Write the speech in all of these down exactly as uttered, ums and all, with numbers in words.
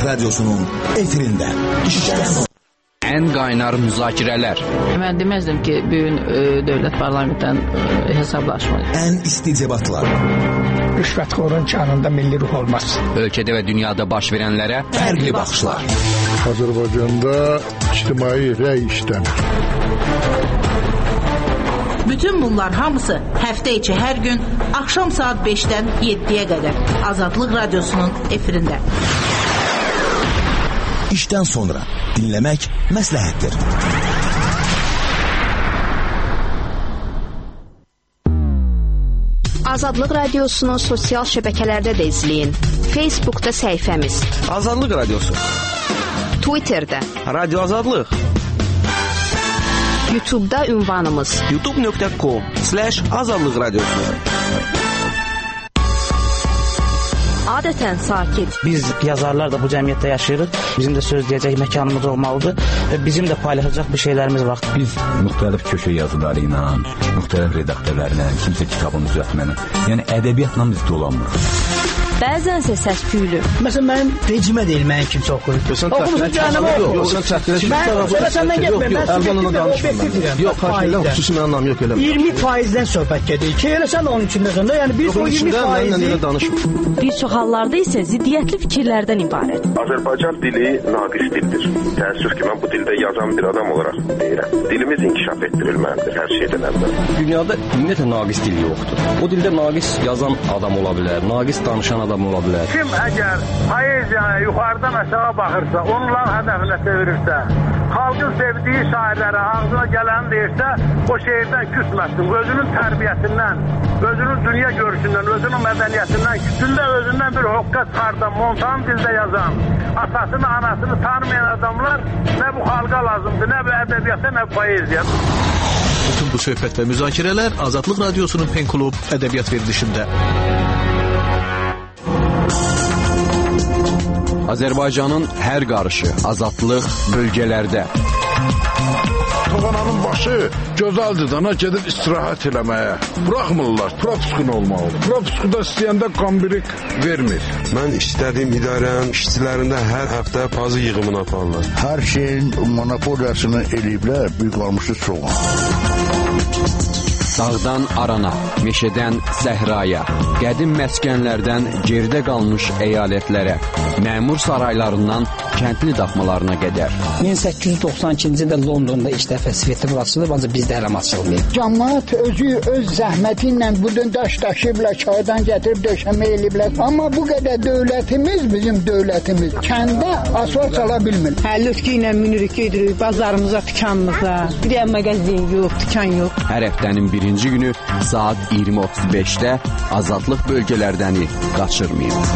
Radyosu'nun efirinde. İşten Ən qaynar müzakirələr. Mən deməzdim ki, bugün e, dövlət parlamentdən e, hesablaşmalı. Ən isti debatlar. Rüşvətxorun canında milli ruh olmaz. Ölkədə və dünyada baş verənlərə Fərqli baxışlar. Azərbaycanda ictimai rəy işləmir. Bütün bunlar hamısı həftə içi hər gün axşam saat beşdən yeddiyə qədər Azadlıq Radyosu'nun efirində. İşten sonra dinlemek məsləhətdir. Azadlıq Radyosu'nu sosial şəbəkələrdə də izləyin. Facebook'ta səhifəmiz Azadlıq Radyosu, Twitter'da Radyo Azadlıq, YouTube'da ünvanımız youtube nöqtə com slash azadlıq radyosu. Adətən sakit. Biz yazarlar da bu cəmiyyətdə yaşayırıq. Bizim də söz deyəcək məkanımız olmalıdır və bizim də paylaşacaq bir şeylərimiz var. Biz müxtəlif köşə yazıları ilə, müxtəlif redaktörlərlə, kimsə kitabını düzəltməni, yəni ədəbiyyatla biz dolanmırıq. Bəzənsə səs-küylü. Məsələn, mənim rejimə deyil, mənim kimsə oxuyur. Oxumusun cəhənnəmə yox. Yox, sən çəkdirəşin. Mən səndən getməyim. Mən subyektiv objektiv deyirəm. Yox, xahiş xüsusi mən anlam yox elə. iyirmi faizdən söhbət gedir. Ki, elə sən onun içində sən də, yəni biz o iyirmi faizi... Bir çox hallarda isə ziddiyyətli fikirlərdən ibarət. Azərbaycan dili naqis dildir. Təəssüf ki, mən bu dildə yazan bir adam olaraq deyirəm. Dilimiz inkişaf etdirilməlidir hər şeydən əvvəl. Dünyada ümumiyyətlə naqis dil yoxdur. O dildə naqis yazan adam ola bilər, naqis danışan adam ola bilər. Kim əgər poeziyaya yuxarıdan aşağı baxırsa, onların hədəfinə çevirirsə, xalqın sevdiyi şairlərə ağzına gələni deyirsə, o şehirdən küsməsin. Özünün tərbiyəsindən, özünün dünya görüşündən, özünün mədəniyyətindən, küsündə özündən bir hoqqa çıxardan, montan dildə yazan, atasını, anasını tanımayan adamlar nə bu xalqa lazımdır, nə bu ədəbiyyata, nə bu poeziya. Bütün bu söhbət və müzakirələr Azadlıq Radyosu'nun Pen Klub ədəbiyyat verilişində. Azərbaycanın hər qarışı, azadlıq bölgələrdə. Toğananın başı gözəldidana gedib istirahət eləməyə. Buraxmırlar, propuskun olmalıdır. Propuskuda istəyəndə qambirik vermir. Mən istədiyim idarənin işçilərində hər həftə pazı yığımını aparırlar. Hər şeyin monopoliyasını eləyiblər, büyük qalmışı çoğun. Dağdan arana, meşədən səhraya, qədim məskənlərdən geridə qalmış əyalətlərə, məmur saraylarından kəndli daxmalarına qədər. min səkkiz yüz doxsan ikinci ildə Londonda ilk dəfə festival açılıb, ancaq bizdə hələ açılmayıb. Cəmiyyət özü öz zəhməti ilə budun daş daşıyıblar, çaydan gətirib döşəmə eləyiblər. Amma bu qədər dövlətimiz, bizim dövlətimiz kəndə asfalt sala bilmir. Həlütkü ilə minirik gedirik bazarımıza, dükanımıza. Bir də mağazin yox, dükan yox. Hər həftənin birinci günü saat iyirmi otuz beşdə azadlıq bölgələrdəni qaçırmayın.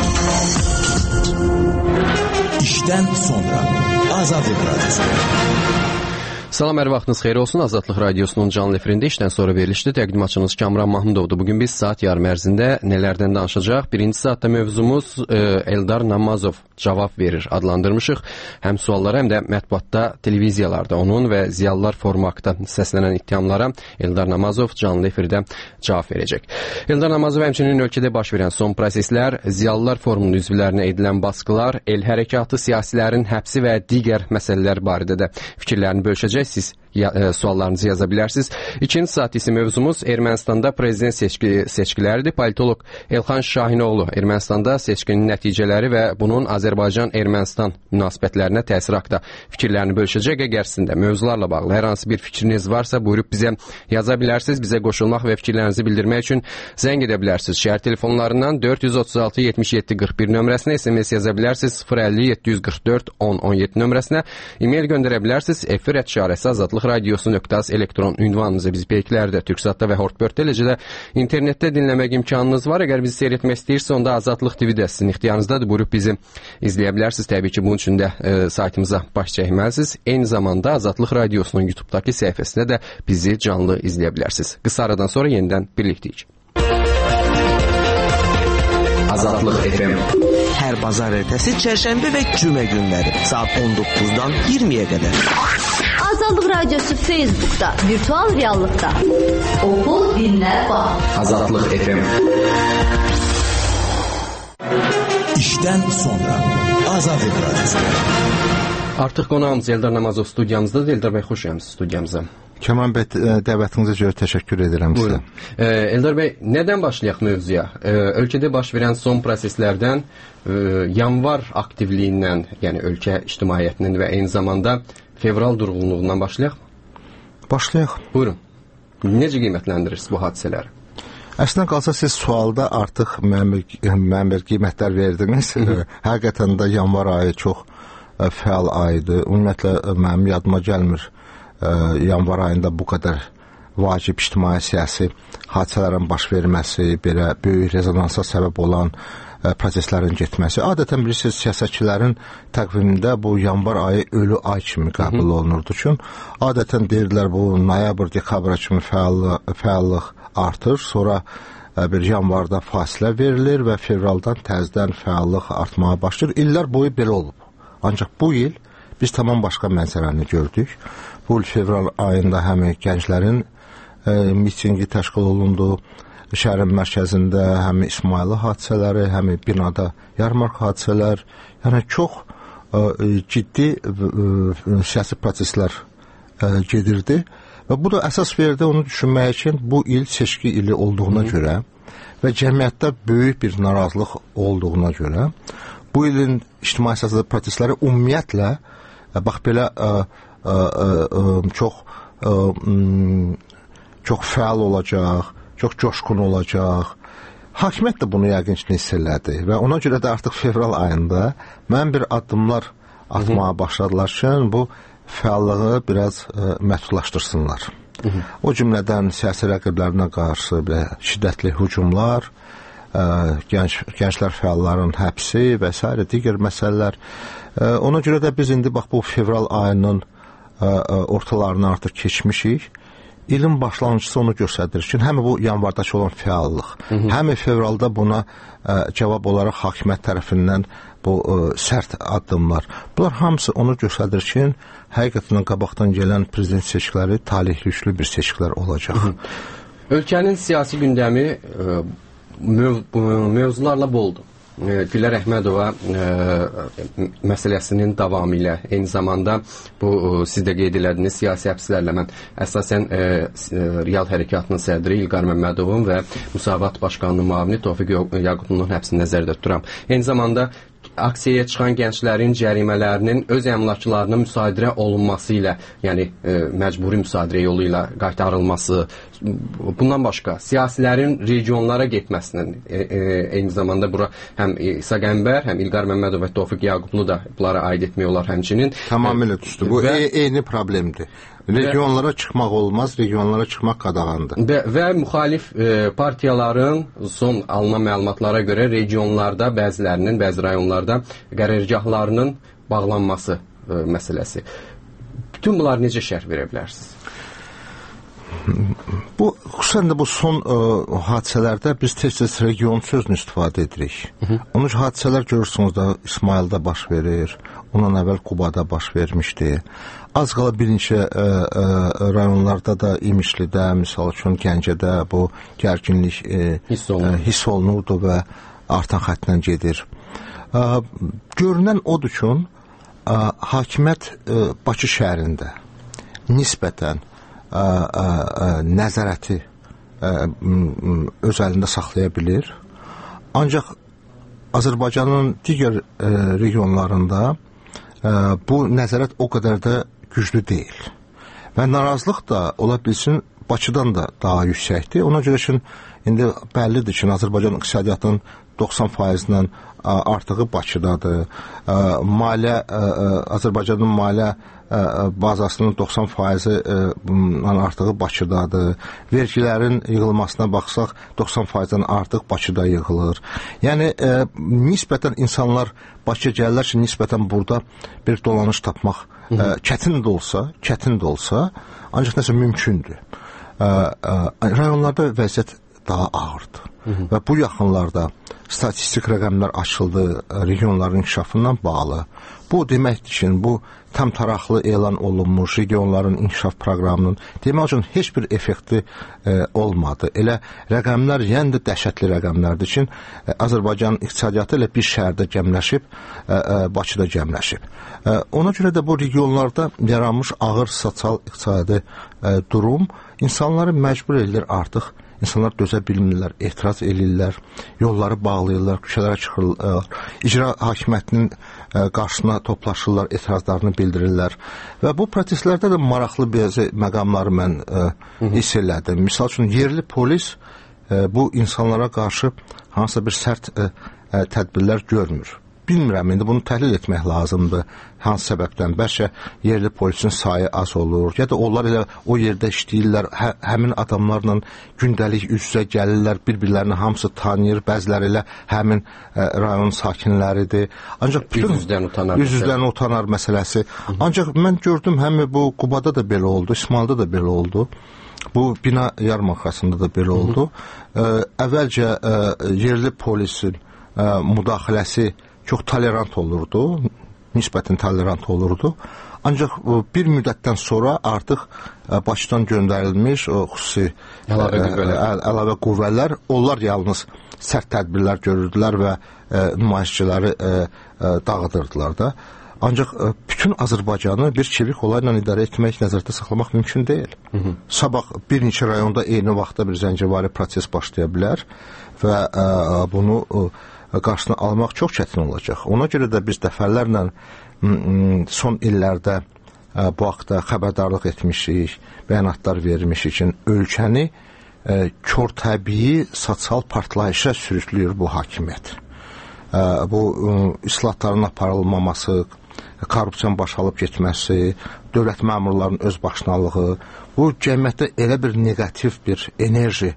İşten sonra Azadlıq Radyosu. Salam, hər vaxtınız xeyir olsun. Azadlıq Radyosu'nun canlı efirində işdən sonra verilişdə təqdimatçınız Kamran Mahmudovdur. Bugün biz saat yarım ərzində nələrdən danışacaq? Birinci saatda mövzumuz e, Eldar Namazov cavab verir adlandırmışıq. Həm suallara, həm də mətbuatda, televiziyalarda onun və Ziyalılar Forumu haqqında səslənən ittihamlara Eldar Namazov canlı efirdə cavab verəcək. Eldar Namazov həmçinin ölkədə baş verən son proseslər, Ziyalılar Forumunun üzvlərinə edilən baskılar, el hərəkatı siyasilərin həbsi və digər məsələlər barədə də fikirlərini bölüşəcək. Siz ya, e, suallarınızı yaza bilərsiniz. İkinci saat ise mövzumuz Ermənistanda prezident seçki, seçkiləridir. Politolog Elxan Şahinoğlu Ermənistanda seçkinin nəticələri və bunun Azərbaycan-Ermənistan münasibətlərinə təsir haqqında fikirlərini bölüşəcək. Əgər sizin də mövzularla bağlı hər hansı bir fikriniz varsa buyurub bizə yaza bilərsiniz. Bizə qoşulmaq və fikirlərinizi bildirmək üçün zəng edə bilərsiniz. Şəhər telefonlarından dörd yüz otuz altı yetmiş yeddi qırx bir nömrəsinə S M S yaza bilərsiniz. sıfır əlli yeddi yüz qırx dörd on on yeddi nömrəsinə e-mail göndərə bilərsiniz. efir et şarəsi azadlıq radiosu nöqtə az elektron ünvanımızı biz Beyklərdə, Türksatda və Hortbörtdə eləcə də internetdə dinləmək imkanınız var. Əgər bizi seyr etmək istəyirsə, onda Azadlıq T V-də sizin ixtiyarınızdadır. Buyurub bizi izləyə bilərsiniz. Təbii ki, bunun üçün də e, saytımıza baş çəkməlisiniz. Eyni zamanda Azadlıq Radiosunun YouTube-dakı səhifəsində də bizi canlı izləyə bilərsiniz. Qısa aradan sonra yenidən birliktəyik. Azadlıq F M. Hər bazar ertəsi, çərşənbə və cümə günləri saat on doqquzdan iyirmiyə qədər. Azadlıq Radyosu Facebook'da, virtual reallıqda. Oku, dinlə, bax. Azadlıq F M. İşte İşdən sonra Azadlıq Radiosu. Artıq qonağımız Eldar Namazov studiyamızdadır. Eldar bəy, xoş gəlmisiniz studiyamıza. Kəmal bəy, dəvətinizə görə təşəkkür edirəm sizə. E, Eldar bəy, nədən başlayaq mövzuya? E, ölkədə baş verən son proseslərdən, e, yanvar aktivliyindən, yəni ölkə ictimaiyyətinin və eyni zamanda fevral durğunluğundan başlayaq mı? Başlayaq. Buyurun. Necə qiymətləndirirsiniz bu hadisələri? Əslində qalsa siz sualda artıq mənim bir qiymətlər verdiniz. Həqiqətən də yanvar ayı çox fəal aydır. Ümumiyyətlə, mənim yadıma gəlmir yanvar ayında bu qədər vacib ictimai siyasi hadisələrin baş verməsi, belə böyük rezonansa səbəb olan proseslərin getməsi. Adətən bilirsiniz, siyasətçilərin təqvimində bu yanvar ayı ölü ay kimi qəbul olunurdu ki, adətən deyirlər bu noyabr, dekabr kimi fəallıq artır, sonra bir yanvarda fasilə verilir və fevraldan təzədən fəallıq artmağa başlayır. İllər boyu belə olub. Ancaq bu il biz tamam başqa mənzərəni gördük. Bu il fevral ayında həm gənclərin e, mitingi təşkil olundu, şəhərin mərkəzində həm İsmayılı hadisələri, həm binada yarmark hadisələr, yəni çox e, ciddi e, siyasi proseslər e, gedirdi. Və bu da əsas verdi onu düşünmək üçün bu il seçki ili olduğuna Hı. görə və cəmiyyətdə böyük bir narazılıq olduğuna görə bu ilin ictimai siyasət prosesləri ümumiyyətlə bax belə ə, ə, ə, çox ə, çox fəal olacaq, çox coşqun olacaq. Hakimiyyət də bunu yəqin ki hiss elədi və ona görə də artıq fevral ayında mən bir addımlar atmağa başladılar ki, bu fəallığı biraz ə, məhdudlaşdırsınlar. Hı -hı. O cümlədən siyasi rəqiblərinə qarşı belə şiddətli hücumlar, ə, gənc, gənclər fəalların həbsi və s. digər məsələlər. Ə, ona görə də biz indi bax bu fevral ayının ə, ə, ortalarını artıq keçmişik. İlin başlanğıcısı onu göstərir ki, həm bu yanvardakı olan fəallıq, Hı -hı. həm fevralda buna ə, cavab olaraq hakimiyyət tərəfindən bu ə, sərt addımlar. Bunlar hamısı onu göstərir ki, həqiqətən qabaqdan gələn prezident seçkiləri talihli üçlü bir seçkilər olacaq. Hı -hı. Ölkənin siyasi gündəmi ə, möv mövzularla boldur. Gülər Əhmədova ə, məsələsinin davamı ilə, eyni zamanda bu ə, siz də qeyd elədiniz siyasi həbslərlə mən əsasən ə, Real Hərəkatının sədri İlqar Məmmədovun və Müsavat Başqanının müavini Tofiq Yaqutunun həbsini nəzərdə tuturam. Eyni zamanda aksiyaya çıxan gənclərin cərimələrinin öz əmlaklarına müsadirə olunması ilə, yəni e, məcburi müsadirə yolu ilə qaytarılması, bundan başqa siyasilərin regionlara getməsinin, e, e, eyni zamanda bura həm İsa Qəmbər, həm İlqar Məmmədov və Tofiq Yaqublu da bunlara aid etmək olar həmçinin. Tamamilə düzdür. Bu və, e eyni problemdir. Regionlara çıxmaq olmaz, regionlara çıxmaq qadağandır. Və, və müxalif e, partiyaların son alınan məlumatlara görə regionlarda bəzilərinin, bəzi rayonlarda qərargahlarının bağlanması e, məsələsi. Bütün bunlar necə şərh verə bilərsiniz? Bu, xüsusən də bu son ə, hadisələrdə biz tez-tez region sözünü istifadə edirik. Hı -hı. Onun üçün hadisələr görürsünüz da İsmayılda baş verir, ondan əvvəl Qubada baş vermişdi. Az qala bir neçə ə, ə, rayonlarda da İmişlidə, misal üçün Gəncədə bu gərginlik ə, hiss, ə, hiss olunurdu və artan xəttlə gedir. Ə, görünən odur ki, ə, hakimiyyət ə, Bakı şəhərində nisbətən Ə, ə, ə, nəzarəti ə, öz əlində saxlaya bilir. Ancaq Azərbaycanın digər ə, regionlarında ə, bu nəzarət o qədər də güclü deyil. Və narazılıq da ola bilsin Bakıdan da daha yüksəkdir. Ona görə ki, indi bəllidir ki, Azərbaycan iqtisadiyyatının doxsan faizindən artığı Bakıdadır. Ə, maliyyə, ə, Azərbaycanın maliyyə bazasının doxsan faizi artığı Bakıdadır. Vergilərin yığılmasına baxsaq doxsan faizdən artıq Bakıda yığılır. Yəni e, nisbətən insanlar Bakıya gəlirlər ki, nisbətən burada bir dolanış tapmaq e, çətin də olsa, çətin də olsa, ancaq nəsə mümkündür. E, e, rayonlarda vəziyyət daha ağırdır. Hı -hı. Və bu yaxınlarda statistik rəqəmlər açıldı regionların inkişafından bağlı. Bu deməkdir ki, bu tam taraflı elan olunmuş regionların inkişaf proqramının demək üçün heç bir effekti e, olmadı. Elə rəqəmlər yenə də dəhşətli rəqəmlərdir ki, e, Azərbaycanın iqtisadiyyatı ilə bir şəhərdə gəmləşib, e, e, Bakıda gəmləşib. E, ona görə də bu regionlarda yaranmış ağır sosial iqtisadi e, durum insanları məcbur edir artıq. İnsanlar dözə bilmirlər, etiraz edirlər, yolları bağlayırlar, küçələrə çıxırlar, icra hakimiyyətinin qarşısına toplaşırlar, etirazlarını bildirirlər. Və bu protestlərdə də maraqlı bəzi məqamları mən hiss elədim. Misal üçün, yerli polis bu insanlara qarşı hansısa bir sərt tədbirlər görmür. Bilmirəm, indi bunu təhlil etmək lazımdır. Hansı səbəbdən? Bəlkə yerli polisin sayı az olur, ya da onlar elə o yerdə işləyirlər, hə, həmin adamlarla gündəlik üz-üzə gəlirlər, bir-birlərini hamısı tanıyır, bəziləri ilə həmin ə, rayon sakinləridir. Ancaq bütün üz-üzdən utanar, üz-üzdən utanar məsələsi. Hı -hı. Ancaq mən gördüm, həm bu Qubada da belə oldu, İsmaildə də belə oldu. Bu bina yarmarkasında da belə oldu. Ə, əvvəlcə ə, yerli polisin ə, müdaxiləsi çox tolerant olurdu, nisbətən tolerant olurdu. Ancaq bir müddətdən sonra artıq başdan göndərilmiş o xüsusi əlavə, ə, əlavə qüvvələr, onlar yalnız sərt tədbirlər görürdülər və ə, nümayişçiləri ə, ə, dağıdırdılar da. Ancaq ə, bütün Azərbaycanı bir çevik olayla idarə etmək, nəzərdə saxlamaq mümkün deyil. Hı -hı. Sabah bir neçə rayonda eyni vaxtda bir zəncəvari proses başlaya bilər və ə, bunu ə, qarşısını almaq çox çətin olacaq. Ona görə də biz dəfələrlə son illərdə bu haqda xəbərdarlıq etmişik, bəyanatlar vermişik ki, ölkəni kör təbii sosial partlayışa sürükləyir bu hakimiyyət. Bu islahatların aparılmaması, korrupsiyanın başalıb getməsi, dövlət məmurlarının öz başınalığı, bu cəmiyyətdə elə bir negativ bir enerji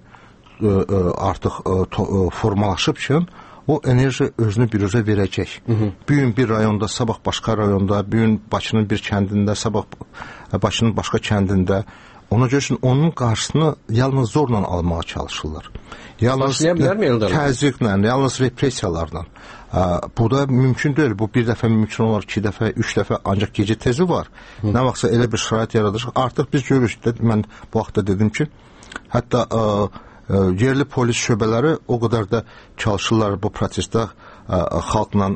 artıq formalaşıb ki, o enerji özünü biruzə verəcək. Bir gün bir rayonda, sabah başqa rayonda, bir gün Bakının bir kəndində, sabah Bakının başqa kəndində. Ona görə ki, onun qarşısını yalnız zorla almağa çalışırlar. Yalnız təzyiqlə, yalnız repressiyalarla. Bu da mümkün deyil. Bu bir dəfə mümkün olar, iki dəfə, üç dəfə, ancaq gecə tezi var. Hı. Nə vaxtsa elə bir şərait yaradırıq. Artıq biz görürük, mən bu vaxtda dedim ki, hətta ə, yerli polis şöbələri o qədər də çalışırlar bu prosesdə xalqla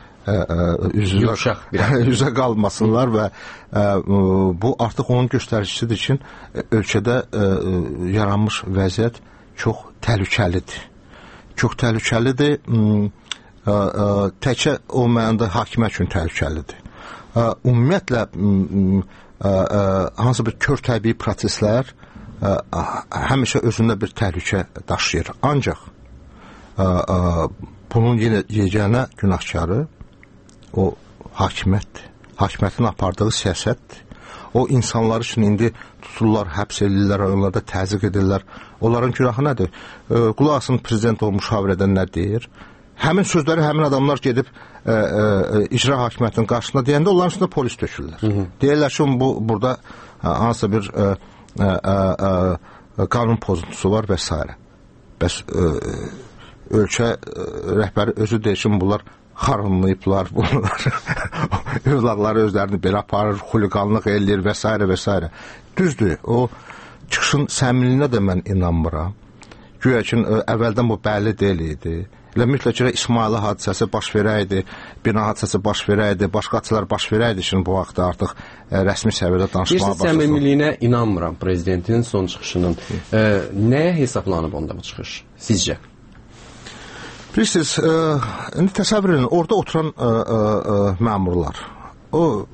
üzə qalmasınlar və ə, bu artıq onun göstəricisidir ki, ölkədə ə, yaranmış vəziyyət çox təhlükəlidir. Çox təhlükəlidir. Ə, ə, təkcə o mənada hakimiyyət üçün təhlükəlidir. Ə, ümumiyyətlə ə, ə, hansı bir kör təbii proseslər Ə, ə, həmişə özündə bir təhlükə daşıyır. Ancaq ə, ə, bunun yenə yeganə günahkarı o hakimiyyətdir. Hakimiyyətin apardığı siyasətdir. O insanlar üçün indi tuturlar, həbs edirlər, onlarda təzyiq edirlər. Onların günahı nədir? Ə, qulaq asın, prezident o müşavirədə nə deyir? Həmin sözləri həmin adamlar gedib ə, ə, icra hakimiyyətinin qarşısında deyəndə onların üstündə polis tökürlər. Hı -hı. Deyirlər ki, bu burada ə, hansısa bir ə, Ə, ə, ə, qanun pozuntusu var və s. Bəs ə, ölkə ə, rəhbəri özü deyir ki, bunlar xarınlayıblar, bunlar övladları özlərini belə aparır, xuliqanlıq eləyir və s. və s. Düzdür, o çıxışın səmimiliyinə də mən inanmıram. Güya ki, əvvəldən bu bəlli deyil idi. Elə mütləq İsmaila hadisəsi baş verəydi, bina hadisəsi baş verəydi, başqa hadisələr baş verəydi ki, bu vaxtda artıq ə, rəsmi səviyyədə danışmağa başlasın. Bir səmimiliyinə inanmıram prezidentin son çıxışının. Ə, nəyə hesablanıb onda bu çıxış, sizcə? Bilirsiniz, ə, indi təsəvvür edin, orada oturan ə, ə, ə, məmurlar, o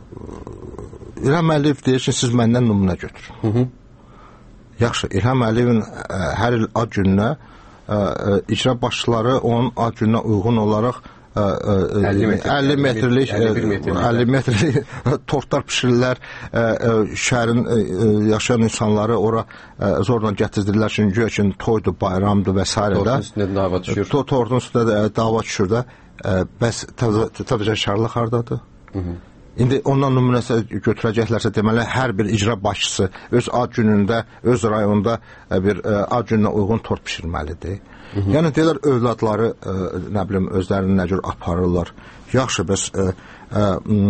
İlham Əliyev deyir ki, siz məndən nümunə götürün. Hı -hı. Yaxşı, İlham Əliyevin ə, hər il ad gününə Ə, ə, icra başçıları onun ad gününə uyğun olaraq ə, ə, əlli metrlik əlli metrlik tortlar pişirirlər, ə, ə, şəhərin ə, yaşayan insanları ora ə, zorla gətirdirlər, çünki üçün toydur, bayramdır və s. Tortun üstündə dava düşür. To, tortun üstündə dava düşür də. Ə, bəs təvəkkülkarlıq hardadır? Hı -hı. İndi ondan nümunəsə götürəcəklərsə deməli hər bir icra başçısı öz ad günündə, öz rayonunda bir ad gününə uyğun tort bişirməlidir. Hı -hı. Yəni deyirlər övladları ə, nə bilim özlərini nə cür aparırlar. Yaxşı, bəs ə, ə,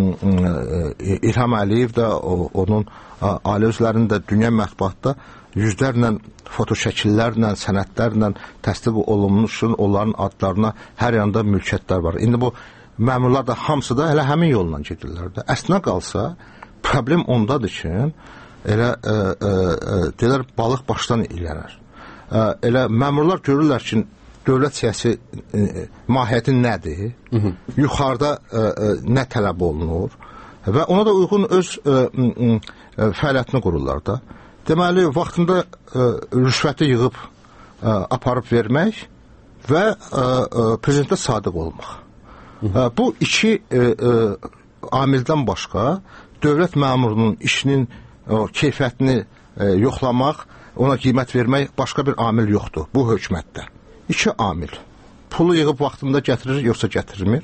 ə, İlham Əliyev də o, onun ə, ailə üzvlərinin də dünya mətbuatda yüzlərlə fotoşəkillərlə, sənədlərlə təsdiq olunmuş onların adlarına hər yanda mülkiyyətlər var. İndi bu məmurlar da hamısı da elə həmin yolla gedirlər də. Əslinə qalsa problem ondadır ki, elə ə, ə, ə, deyirlər balıq başdan ilənər. Elə məmurlar görürlər ki, dövlət siyasi e, mahiyyəti nədir, hı -hı. yuxarıda e, e, nə tələb olunur və ona da uyğun öz e, e, fəaliyyətini qururlar da. Deməli, vaxtında e, rüşvəti yığıb e, aparıb vermək və e, e, prezidentə sadiq olmaq. Hı -hı. E, bu iki e, e, amildən başqa dövlət məmurunun işinin o, keyfiyyətini e, yoxlamaq, ona qiymət vermək başqa bir amil yoxdur bu hökumətdə. İki amil. Pulu yığıb vaxtında gətirir, yoxsa gətirmir.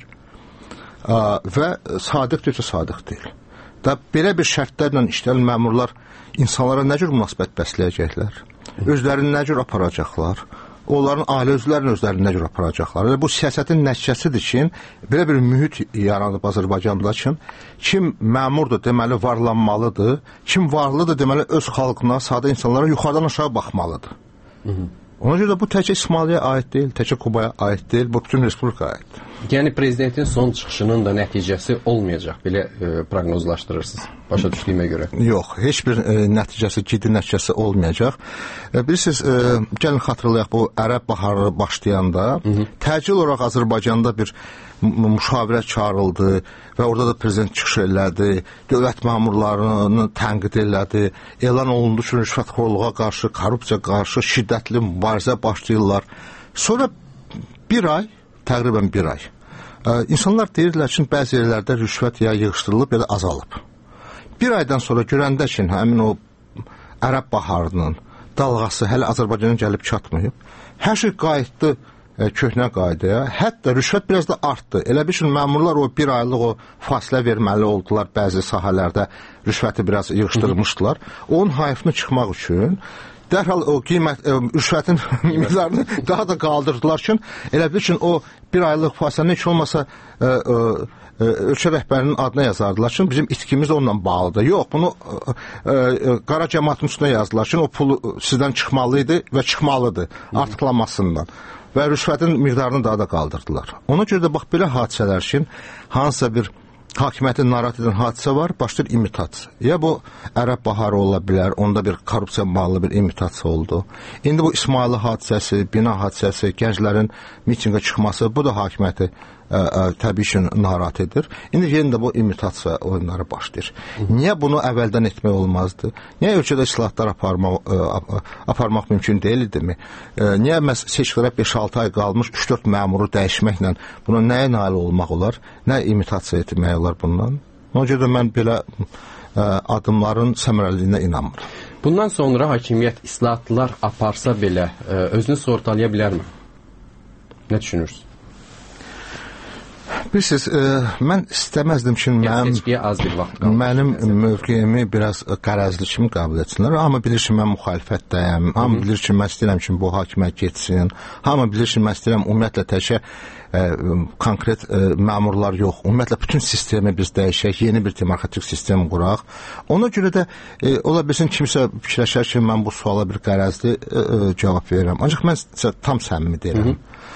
Ə, və sadiqdirsə sadiq deyil. Da belə bir şərtlərlə işləyən məmurlar insanlara nə cür münasibət bəsləyəcəklər? Özlərini nə cür aparacaqlar? Onların ailə üzvlərinin özlərini nə cür aparacaqlar? Yəni, bu siyasətin nəticəsidir ki, belə bir mühit yaranıb Azərbaycanda ki, kim məmurdur, deməli varlanmalıdır, kim varlıdır, deməli öz xalqına, sadə insanlara yuxarıdan aşağı baxmalıdır. Hı -hı. Ona görə də bu təkcə İsmailiyə aid deyil, təkcə Kubaya aid deyil, bu bütün respublikaya aiddir. Yəni prezidentin son çıxışının da nəticəsi olmayacaq, belə e, proqnozlaşdırırsınız, başa düşdüyümə görə. Yox, heç bir e, nəticəsi, ciddi nəticəsi olmayacaq. E, bilirsiniz, e, gəlin xatırlayaq, bu Ərəb baharı başlayanda Hı -hı. təcil olaraq Azərbaycanda bir müşavirə çağırıldı və orada da prezident çıxış elədi, dövlət məmurlarını tənqid elədi, elan olundu ki, rüşvətxorluğa qarşı, korrupsiya qarşı şiddətli mübarizə başlayırlar. Sonra bir ay, təqribən bir ay, ə, insanlar deyirlər ki, bəzi yerlərdə rüşvət ya yığışdırılıb ya da azalıb. Bir aydan sonra görəndə ki, həmin o Ərəb baharının dalğası hələ Azərbaycana gəlib çatmayıb, hər şey qayıtdı köhnə qaydaya, hətta rüşvət biraz da artdı. Elə bir şey, məmurlar o bir aylıq o fasilə verməli oldular bəzi sahələrdə, rüşvəti biraz yığışdırmışdılar. Onun hayfını çıxmaq üçün dərhal o qiymət, e, rüşvətin miqdarını daha da qaldırdılar ki, elə bir ki, o bir aylıq fasilə heç olmasa e, e, ölkə rəhbərinin adına yazardılar ki, bizim itkimiz onunla bağlıdır. Yox, bunu e, e, qara cəmaatın üstünə yazdılar ki, o pul sizdən çıxmalıydı və çıxmalıdır artıqlamasından. Və rüşvətin miqdarını daha da qaldırdılar. Ona görə də bax, belə hadisələr üçün hansısa bir hakimiyyəti narahat edən hadisə var, başlayır imitasiya. Ya bu Ərəb baharı ola bilər, onda bir korrupsiya bağlı bir imitasiya oldu. İndi bu İsmaili hadisəsi, bina hadisəsi, gənclərin mitinqə çıxması, bu da hakimiyyəti ə, ə, təbii ki, narahat edir. İndi yenə də bu imitasiya oyunları başlayır. Niyə bunu əvvəldən etmək olmazdı? Niyə ölkədə islahatlar aparmaq, ə, aparmaq mümkün deyildimi? Ə, niyə məhz seçkilərə beş altı ay qalmış üç dörd məmuru dəyişməklə buna nəyə nail olmaq olar? Nə imitasiya etmək olar bundan? Ona görə də mən belə ə, adımların səmərəliliyinə inanmıram. Bundan sonra hakimiyyət islahatlar aparsa belə ə, özünü sortalaya bilərmi? Nə düşünürsünüz? Bilirsiniz, e, mən istəməzdim ki, mənim, az bir vaxt qalmış, mənim mövqeyimi biraz qərəzli kimi qəbul etsinlər. Hamı bilir ki, mən müxalifətdəyəm. Hamı bilir ki, mən istəyirəm ki, bu hakimiyyət getsin. Hamı bilir ki, mən istəyirəm ümumiyyətlə təkə e, konkret e, məmurlar yox. Ümumiyyətlə bütün sistemi biz dəyişək, yeni bir demokratik sistem quraq. Ona görə də e, ola bilsin kimsə fikirləşər ki, mən bu suala bir qərəzli e, e, cavab verirəm. Ancaq mən tam səmimi deyirəm.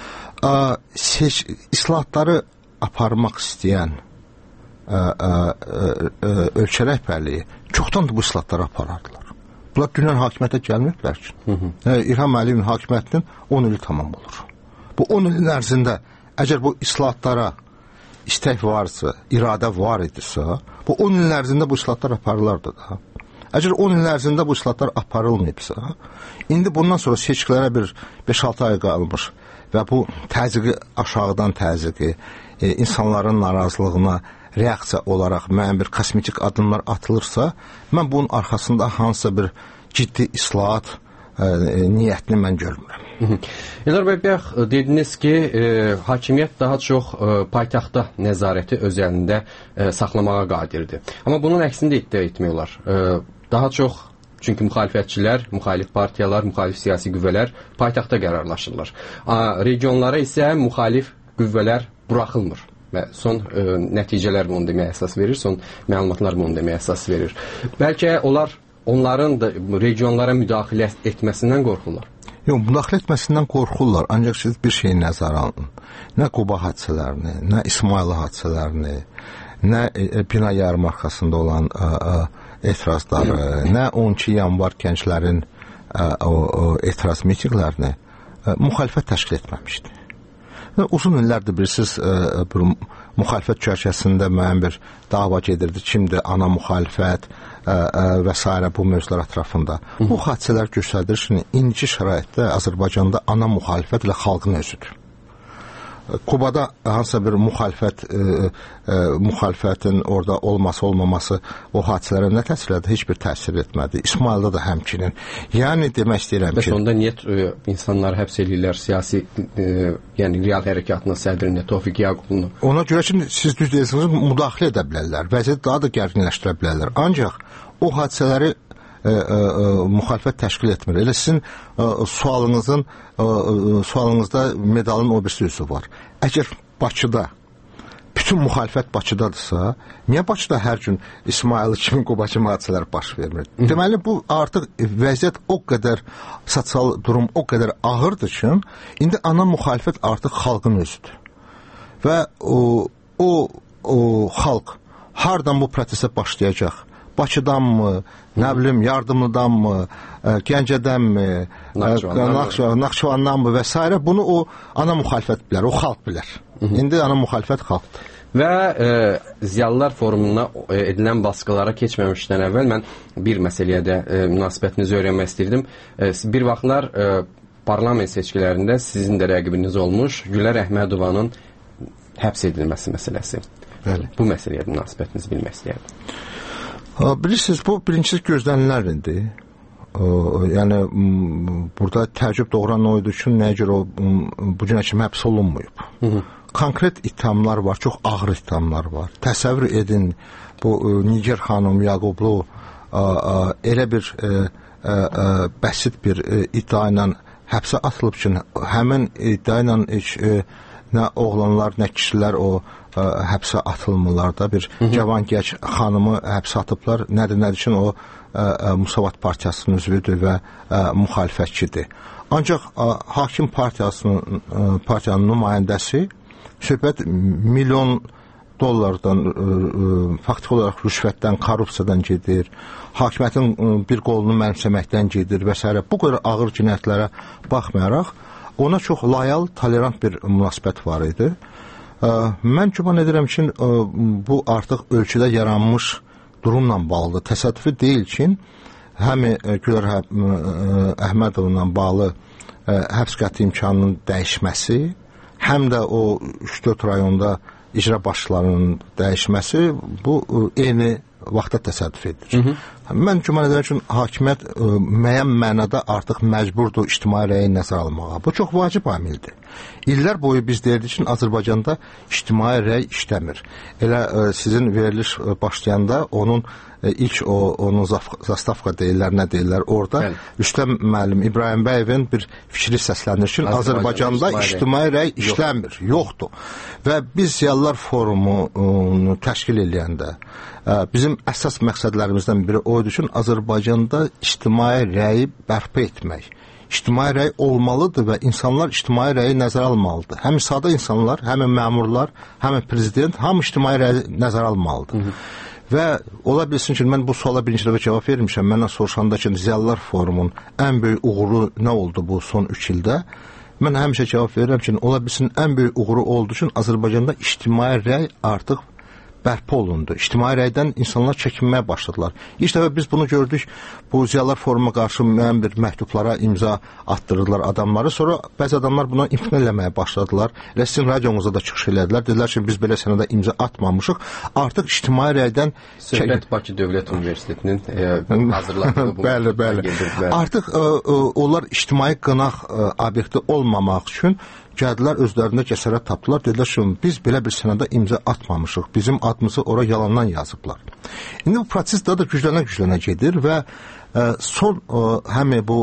Seç, islahatları aparmaq istəyən ə, ə, ə, ölkə rəhbərliyi çoxdan da bu islahatları aparardılar. Bunlar dünən hakimiyyətə gəlməyiblər ki. Hı -hı. İlham Əliyevin hakimiyyətinin on ili tamam olur. Bu on ilin ərzində əgər bu islahatlara istək varsa, iradə var idisə, bu on ilin ərzində bu islahatlar aparılardı da. Əgər on ilin ərzində bu islahatlar aparılmayıbsa, indi bundan sonra seçkilərə bir beş altı ay qalmış və bu təzyiqi, aşağıdan təzyiqi, e, insanların narazılığına reaksiya olaraq müəyyən bir kosmetik adımlar atılırsa, mən bunun arxasında hansısa bir ciddi islahat, niyyətini mən görmürəm. Elnur bəy, bayaq dediniz ki, e, hakimiyyət daha çox e, paytaxtda nəzarəti öz əlində e, saxlamağa qadirdir. Amma bunun əksini də iddia etmək olar. E, daha çox, çünki müxalifətçilər, müxalif partiyalar, müxalif siyasi qüvvələr paytaxtda qərarlaşırlar. A, regionlara isə müxalif qüvvələr buraxılmır. Və son e, nəticələr bunu deməyə əsas verir, son məlumatlar bunu deməyə əsas verir. Bəlkə onlar onların da regionlara müdaxilə etməsindən qorxurlar. Yox, müdaxilə etməsindən qorxurlar, ancaq siz bir şeyi nəzərə alın. Nə Quba hadisələrini, nə İsmayılı hadisələrini, nə e, bina yarmarkasında olan e, e, etirazları, nə on iki yanvar gənclərin e, o, o etiraz mitinglərini e, müxalifət təşkil etməmişdi. Və uzun illərdir bilirsiniz, e, bir müxalifət çərçivəsində müəyyən bir dava gedirdi. Kimdir ana müxalifət ə, ə, və s. bu mövzular ətrafında. Hı -hı. Bu hadisələr göstərir ki, indiki şəraitdə Azərbaycanda ana müxalifət ilə xalqın özüdür. Kubada hansısa bir müxalifət ə, ə, müxalifətin orada olması, olmaması o hadisələrə nə təsir etdi? Heç bir təsir etmədi. İsmayılda da həmçinin. Yəni demək istəyirəm Bəs ki... Bəs onda niyə ə, insanları həbs edirlər siyasi, ə, yəni real hərəkatının sədrini, Tofiq Yaqubunu? Ona görə ki, siz düz deyirsiniz, müdaxilə edə bilərlər. Vəziyyət daha da gərginləşdirə bilərlər. Ancaq o hadisələri Ə, ə, ə, müxalifət təşkil etmir. Elə sizin ə, sualınızın ə, ə, sualınızda medalın o birisi yüzü var. Əgər Bakıda bütün müxalifət Bakıdadırsa, niyə Bakıda hər gün İsmayılı kimi Quba kimi hadisələr baş vermir? Hı. Deməli, bu artıq vəziyyət o qədər, sosial durum o qədər ağırdır ki, indi ana müxalifət artıq xalqın özüdür. Və o, o, o xalq hardan bu prosesə başlayacaq? Bakıdanmı, nə bilim, Yardımlıdanmı, Gəncədənmi, Naxçıvandanmı və s. Bunu o ana müxalifət bilər, o xalq bilər. Hı -hı. İndi ana müxalifət xalqdır. Və e, Ziyalılar Forumuna e, edilən baskılara keçməmişdən əvvəl mən bir məsələyə də e, münasibətinizi öyrənmək istəyirdim. E, bir vaxtlar e, parlament seçkilərində sizin də rəqibiniz olmuş Gülər Əhmədovanın həbs edilməsi məsələsi. Bəli. Bu məsələyə münasibətinizi bilmək istəyirdim. Bilirsiniz, bu birincisi gözlənilər idi. Yəni, burada təəccüb doğuran o idi ki, nəyə görə o bu günə kimi həbs olunmayıb. Hı -hı. Konkret ithamlar var, çox ağır ithamlar var. Təsəvvür edin, bu Niger xanım Yaqublu elə bir ə, ə, bəsit bir ə, iddia ilə həbsə atılıb ki, həmin iddia ilə heç ə, nə oğlanlar, nə kişilər o ə, həbsə atılmırlar da. Bir Hı -hı. cavan gəc xanımı həbsə atıblar. Nədir, nədir üçün o ə, Musavat Partiyasının üzvüdür və ə, müxalifətçidir. Ancaq ə, hakim partiyasının ə, partiyanın nümayəndəsi söhbət milyon dollardan, ə, ə, faktiki olaraq rüşvətdən, korrupsiyadan gedir. Hakimiyyətin ə, bir qolunu mənimsəməkdən gedir və s. Bu qədər ağır cinayətlərə baxmayaraq ona çox loyal, tolerant bir münasibət var idi. Mən güman edirəm ki, bu artıq ölkədə yaranmış durumla bağlıdır. Təsadüfi deyil ki, həm Gülər Əhmədovla bağlı həbs qəti imkanının dəyişməsi, həm də o üç dörd rayonda icra başçılarının dəyişməsi bu eyni vaxtda təsadüf edir. Hı -hı. Mən güman edirəm ki, hakimiyyət ə, müəyyən mənada artıq məcburdur ictimai rəyi nəzərə almağa. Bu çox vacib amildir. İllər boyu biz deyirdik ki, Azərbaycanda ictimai rəy işləmir. Elə ə, sizin veriliş ə, başlayanda onun ə, ilk o onun zastavka deyirlər, nə deyirlər orada. Bəli. Rüstəm müəllim İbrahim bəyevin bir fikri səslənir ki, Azərbaycanda ictimai rəy işləmir, yoxdur. Və biz Ziyalılar Forumunu təşkil edəndə bizim əsas məqsədlərimizdən biri o idi ki, Azərbaycanda ictimai rəyi bərpa etmək. İctimai rəy olmalıdır və insanlar ictimai rəyi nəzərə almalıdır. Həm sadə insanlar, həm məmurlar, həm prezident, hamı ictimai rəyi nəzərə almalıdır. Hı -hı. Və ola bilsin ki, mən bu suala birinci dəfə cavab vermişəm. Məndən soruşanda ki, Ziyalılar Forumunun ən böyük uğuru nə oldu bu son üç ildə? Mən həmişə cavab verirəm ki, ola bilsin ən böyük uğuru oldu ki, Azərbaycanda ictimai rəy artıq bərpa olundu. İctimai rəydən insanlar çəkinməyə başladılar. İlk dəfə biz bunu gördük. Bu Ziyalar Forumuna qarşı müəyyən bir məktublara imza attırdılar adamları. Sonra bəzi adamlar buna imtina eləməyə başladılar. Elə sizin radionuzda da çıxış elədilər. Dedilər ki, biz belə sənədə imza atmamışıq. Artıq ictimai rəydən Söhbət Bakı Dövlət Universitetinin e, hazırladığı bu. Bəli, bəli. Artıq e, e, onlar ictimai qınaq e, obyekti olmamaq üçün gəldilər, özlərində cəsarət tapdılar. Dedilər ki, biz belə bir sənədə imza atmamışıq. Bizim adımızı ora yalandan yazıblar. İndi bu proses daha da güclənə-güclənə gedir və e, son e, həmi bu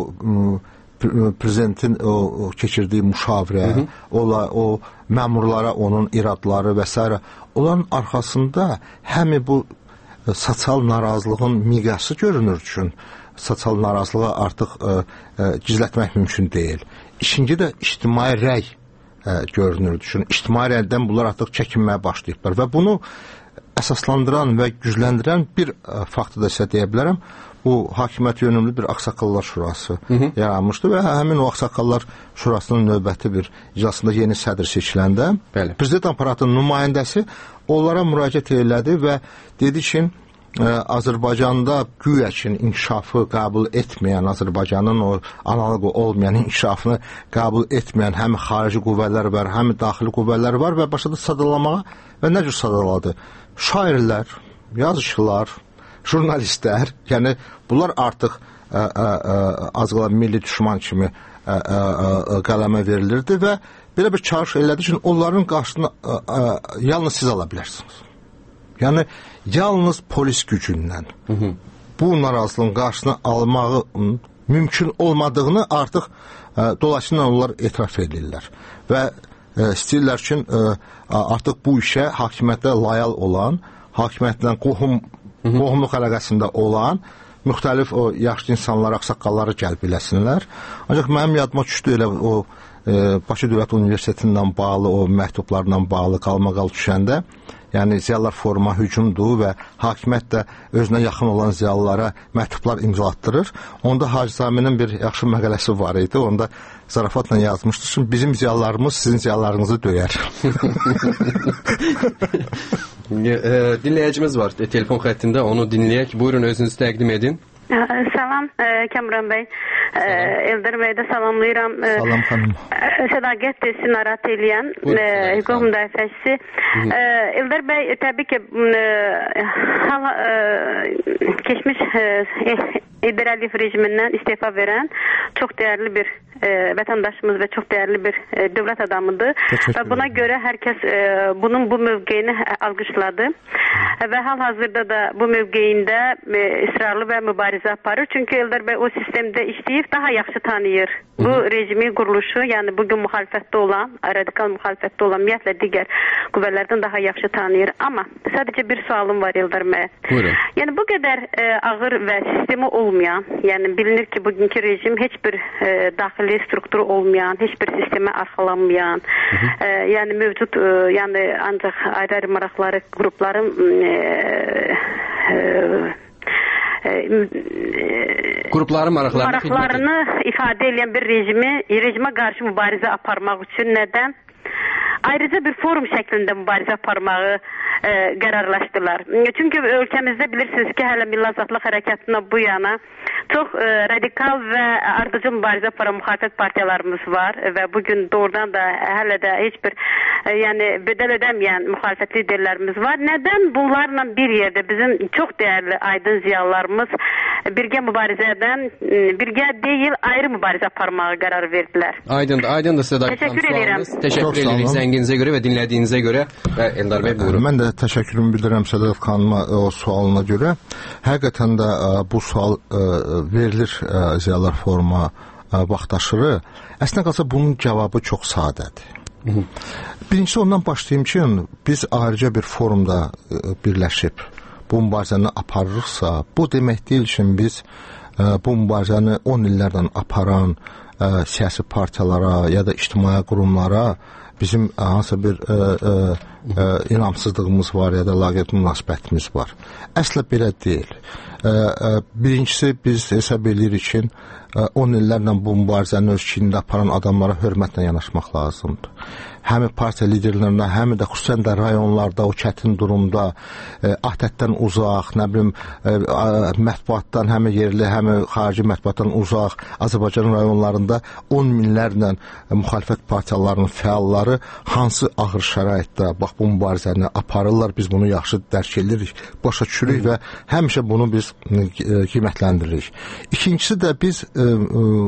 e, prezidentin o, o keçirdiyi müşavirə, hı -hı. ola, o məmurlara onun iradları və s. onların arxasında həmi bu e, sosial narazılığın miqyası görünür üçün sosial narazılığı artıq e, e, gizlətmək mümkün deyil. İkinci də ictimai rəy e, görünür. Düşün, ictimai rəydən bunlar artıq çəkinməyə başlayıblar və bunu əsaslandıran və gücləndirən bir e, faktı da sizə deyə bilərəm. Bu hakimiyyət yönümlü bir Ağsaqqallar Şurası hı -hı. yaranmışdı və həmin o Ağsaqqallar Şurasının növbəti bir iclasında yeni sədr seçiləndə Bəli. Prezident aparatının nümayəndəsi onlara müraciət elədi və dedi ki, Azərbaycanda güya ki inkişafı qəbul etməyən, Azərbaycanın o analoqu olmayan inkişafını qəbul etməyən həm xarici qüvvələr var, həm daxili qüvvələr var və başladı sadalamağa və nə cür sadaladı? Şairlər, yazıçılar, jurnalistlər, yəni bunlar artıq ə, ə, ə, az qala milli düşman kimi ə, ə, ə, qələmə verilirdi və belə bir çağırış elədi ki, onların qarşısını ə, ə, yalnız siz ala bilərsiniz. Yəni, yalnız polis gücündən hı -hı. bu narazılığın qarşısını almağı mümkün olmadığını artıq ə, dolayısıyla onlar etiraf edirlər. Və ə, istəyirlər ki, ə, artıq bu işə hakimiyyətə layal olan, hakimiyyətlə qohum, hı -hı. qohumluq əlaqəsində olan müxtəlif o yaşlı insanlar, ağsaqqalları gəlb eləsinlər. Ancaq mənim yadıma düşdü elə o ə, Bakı Dövlət Universitetindən bağlı, o məktublarla bağlı qalmaqal düşəndə, yəni Ziyalar Foruma hücumdur və hakimiyyət də özünə yaxın olan ziyalılara məktublar imzalatdırır. Onda Hacı Saminin bir yaxşı məqaləsi var idi. Onda zarafatla yazmışdı ki, bizim ziyalılarımız sizin ziyalarınızı döyər. Dinləyicimiz var telefon xəttində, onu dinləyək. Buyurun, özünüzü təqdim edin. Salam Kamran bəy. Eldar bəy də salamlayıram. Salam xanım. Sədaqət sizi narahat eləyən hüquq müdafiəçisi. Eldar bəy, təbii ki, hal keçmiş İlber Əliyev rejimindən istifa verən çox dəyərli bir e, vətəndaşımız və çox dəyərli bir e, dövlət adamıdır. Və buna görə hər kəs e, bunun bu mövqeyini alqışladı. Və hal-hazırda da bu mövqeyində e, israrlı və mübarizə aparır. Çünki Eldar bəy o sistemdə işləyib, daha yaxşı tanıyır. Bu rejimin quruluşu, yəni bugün müxalifətdə olan, radikal müxalifətdə olan, ümumiyyətlə digər qüvvələrdən daha yaxşı tanıyır. Amma sadəcə bir sualım var Eldar bəy. Yəni bu qədər e, ağır və sistemi olmayan, yəni bilinir ki, bugünkü rejim heç bir e, daxili strukturu olmayan, heç bir sistemə arxalanmayan, e, yəni mövcud, e, yəni ancaq ayrı-ayrı maraqları, qrupların e, e, qrupların maraqlarını, maraqlarını ifadə edən bir rejimi, rejimə qarşı mübarizə aparmaq üçün nədən? Ayrıca bir forum şəklində mübarizə aparmağı e, qərarlaşdılar. Çünki ölkəmizdə bilirsiniz ki, hələ Milli Azadlıq Hərəkatına bu yana çox e, radikal və ardıcıl mübarizə aparan müxalifət partiyalarımız var və bugün doğrudan da hələ də heç bir e, yəni bedel edəməyən müxalifət liderlərimiz var. Nədən bunlarla bir yerdə bizim çox dəyərli aydın ziyalılarımız birgə mübarizədən, birgə deyil, ayrı mübarizə aparmağa qərar verdilər? Aydındır, aydındır Səda. Təşəkkür edirəm. Təşəkkür edirik zənginizə görə və dinlədiyinizə görə. Və Eldar bəy, buyurun. Mən də təşəkkürümü bildirirəm Sədat xanıma o sualına görə. Həqiqətən də bu sual verilir Ziyalar Foruma vaxtaşırı. Əslində qalsa bunun cavabı çox sadədir. Birincisi ondan başlayayım ki, biz ayrıca bir forumda birləşib bu mübarizəni aparırıqsa, bu demək deyil ki, biz bu mübarizəni on illərdən aparan ə, siyasi partiyalara ya da ictimai qurumlara bizim hansısa bir ə, ə, ə, inamsızlığımız var ya da laqeyd münasibətimiz var. Əslə belə deyil. Ə, ə, birincisi biz hesab edirik ki, on illərlə bu mübarizəni öz içində aparan adamlara hörmətlə yanaşmaq lazımdır. həm partiya liderlərinə, həm də xüsusən də rayonlarda o çətin durumda e, ATƏT-dən uzaq, nə bilim e, mətbuatdan həm yerli, həm xarici mətbuatdan uzaq Azərbaycan rayonlarında on minlərlə e, müxalifət partiyalarının fəalları hansı ağır şəraitdə bax bu mübarizəni aparırlar, biz bunu yaxşı dərk edirik, başa düşürük və həmişə bunu biz e, qiymətləndiririk. İkincisi də biz e, e,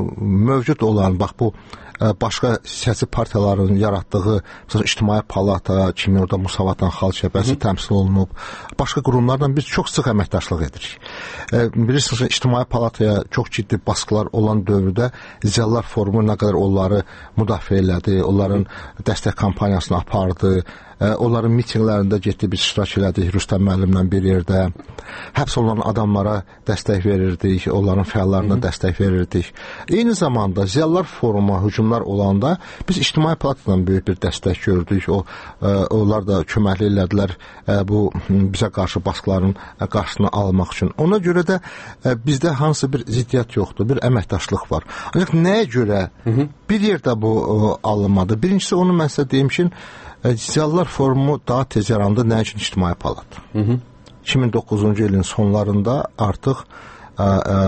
mövcud olan bax bu başqa siyasi partiyaların yaratdığı məsələn, İctimai Palata kimi orada Musavatla Xalq Cəbhəsi təmsil olunub, başqa qurumlarla biz çox sıx əməkdaşlıq edirik. E, bilirsiniz, İctimai Palataya çox ciddi baskılar olan dövrdə Ziyalılar Forumu nə qədər onları müdafiə elədi, onların dəstək kampaniyasını apardı, e, onların mitinqlərində getdi, biz iştirak elədik Rüstəm müəllimlə bir yerdə, həbs olunan adamlara dəstək verirdik, onların fəallarına Hı -hı. dəstək verirdik. Eyni zamanda Ziyalılar Foruma hücum olanda biz İctimai Palatadan böyük bir dəstək gördük. O, e, onlar da köməkli elədilər e, bu bizə qarşı baskıların e, qarşısını almaq üçün. Ona görə də e, bizdə hansı bir ziddiyyət yoxdur, bir əməkdaşlıq var. Ancaq nəyə görə Hı -hı. bir yerdə bu e, alınmadı? Birincisi onu mən sizə deyim ki, e, Ziyalılar Forumu daha tez yarandı. Nə üçün İctimai Palata? Hı -hı. iki min doqquzuncu ilin sonlarında artıq e,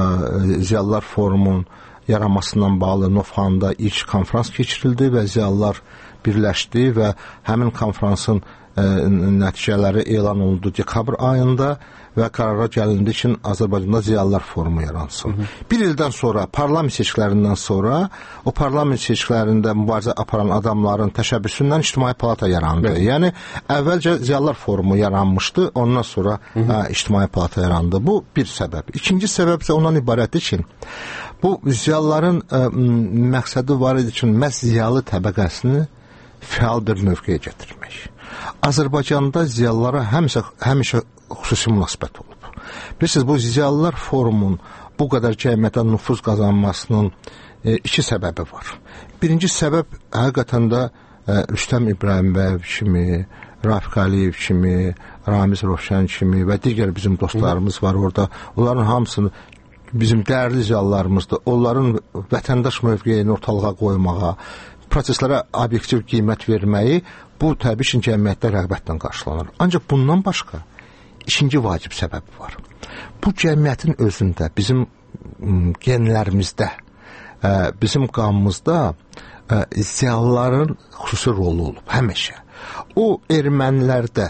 e, Ziyalılar Forumun yaranmasından bağlı Nofxanda ilk konferans keçirildi və ziyalılar birləşdi və həmin konferansın e, nəticələri elan olundu dekabr ayında və qərara gəlindi ki, Azərbaycanda Ziyalılar Forumu yaransın. Hı -hı. Bir ildən sonra, parlament seçkilərindən sonra o parlament seçkilərində mübarizə aparan adamların təşəbbüsündən İctimai Palata yarandı. Evet. Yəni, əvvəlcə Ziyalılar Forumu yaranmışdı, ondan sonra Hı -hı. Ə, İctimai Palata yarandı. Bu bir səbəb. İkinci səbəb isə ondan ibarətdir ki, bu ziyalıların ə, məqsədi var idi ki, məhz ziyalı təbəqəsini fəal bir mövqeyə gətirmək. Azərbaycanda ziyalılara həmişə, həmişə xüsusi münasibət olub. Bilirsiniz, bu Ziyalılar Forumun bu qədər cəmiyyətə nüfuz qazanmasının e, iki səbəbi var. Birinci səbəb həqiqətən də e, Rüstəm İbrahimbəyev kimi, Rafiq Əliyev kimi, Ramiz Rövşən kimi və digər bizim dostlarımız var orada. Onların hamısını bizim dəyərli ziyalılarımızdır. Onların vətəndaş mövqeyini ortalığa qoymağa, proseslərə obyektiv qiymət verməyi bu təbii ki, cəmiyyətdə rəğbətlə qarşılanır. Ancaq bundan başqa ikinci vacib səbəb var. Bu cəmiyyətin özündə, bizim genlərimizdə, bizim qanımızda ziyalıların xüsusi rolu olub, həmişə. O ermənilərdə,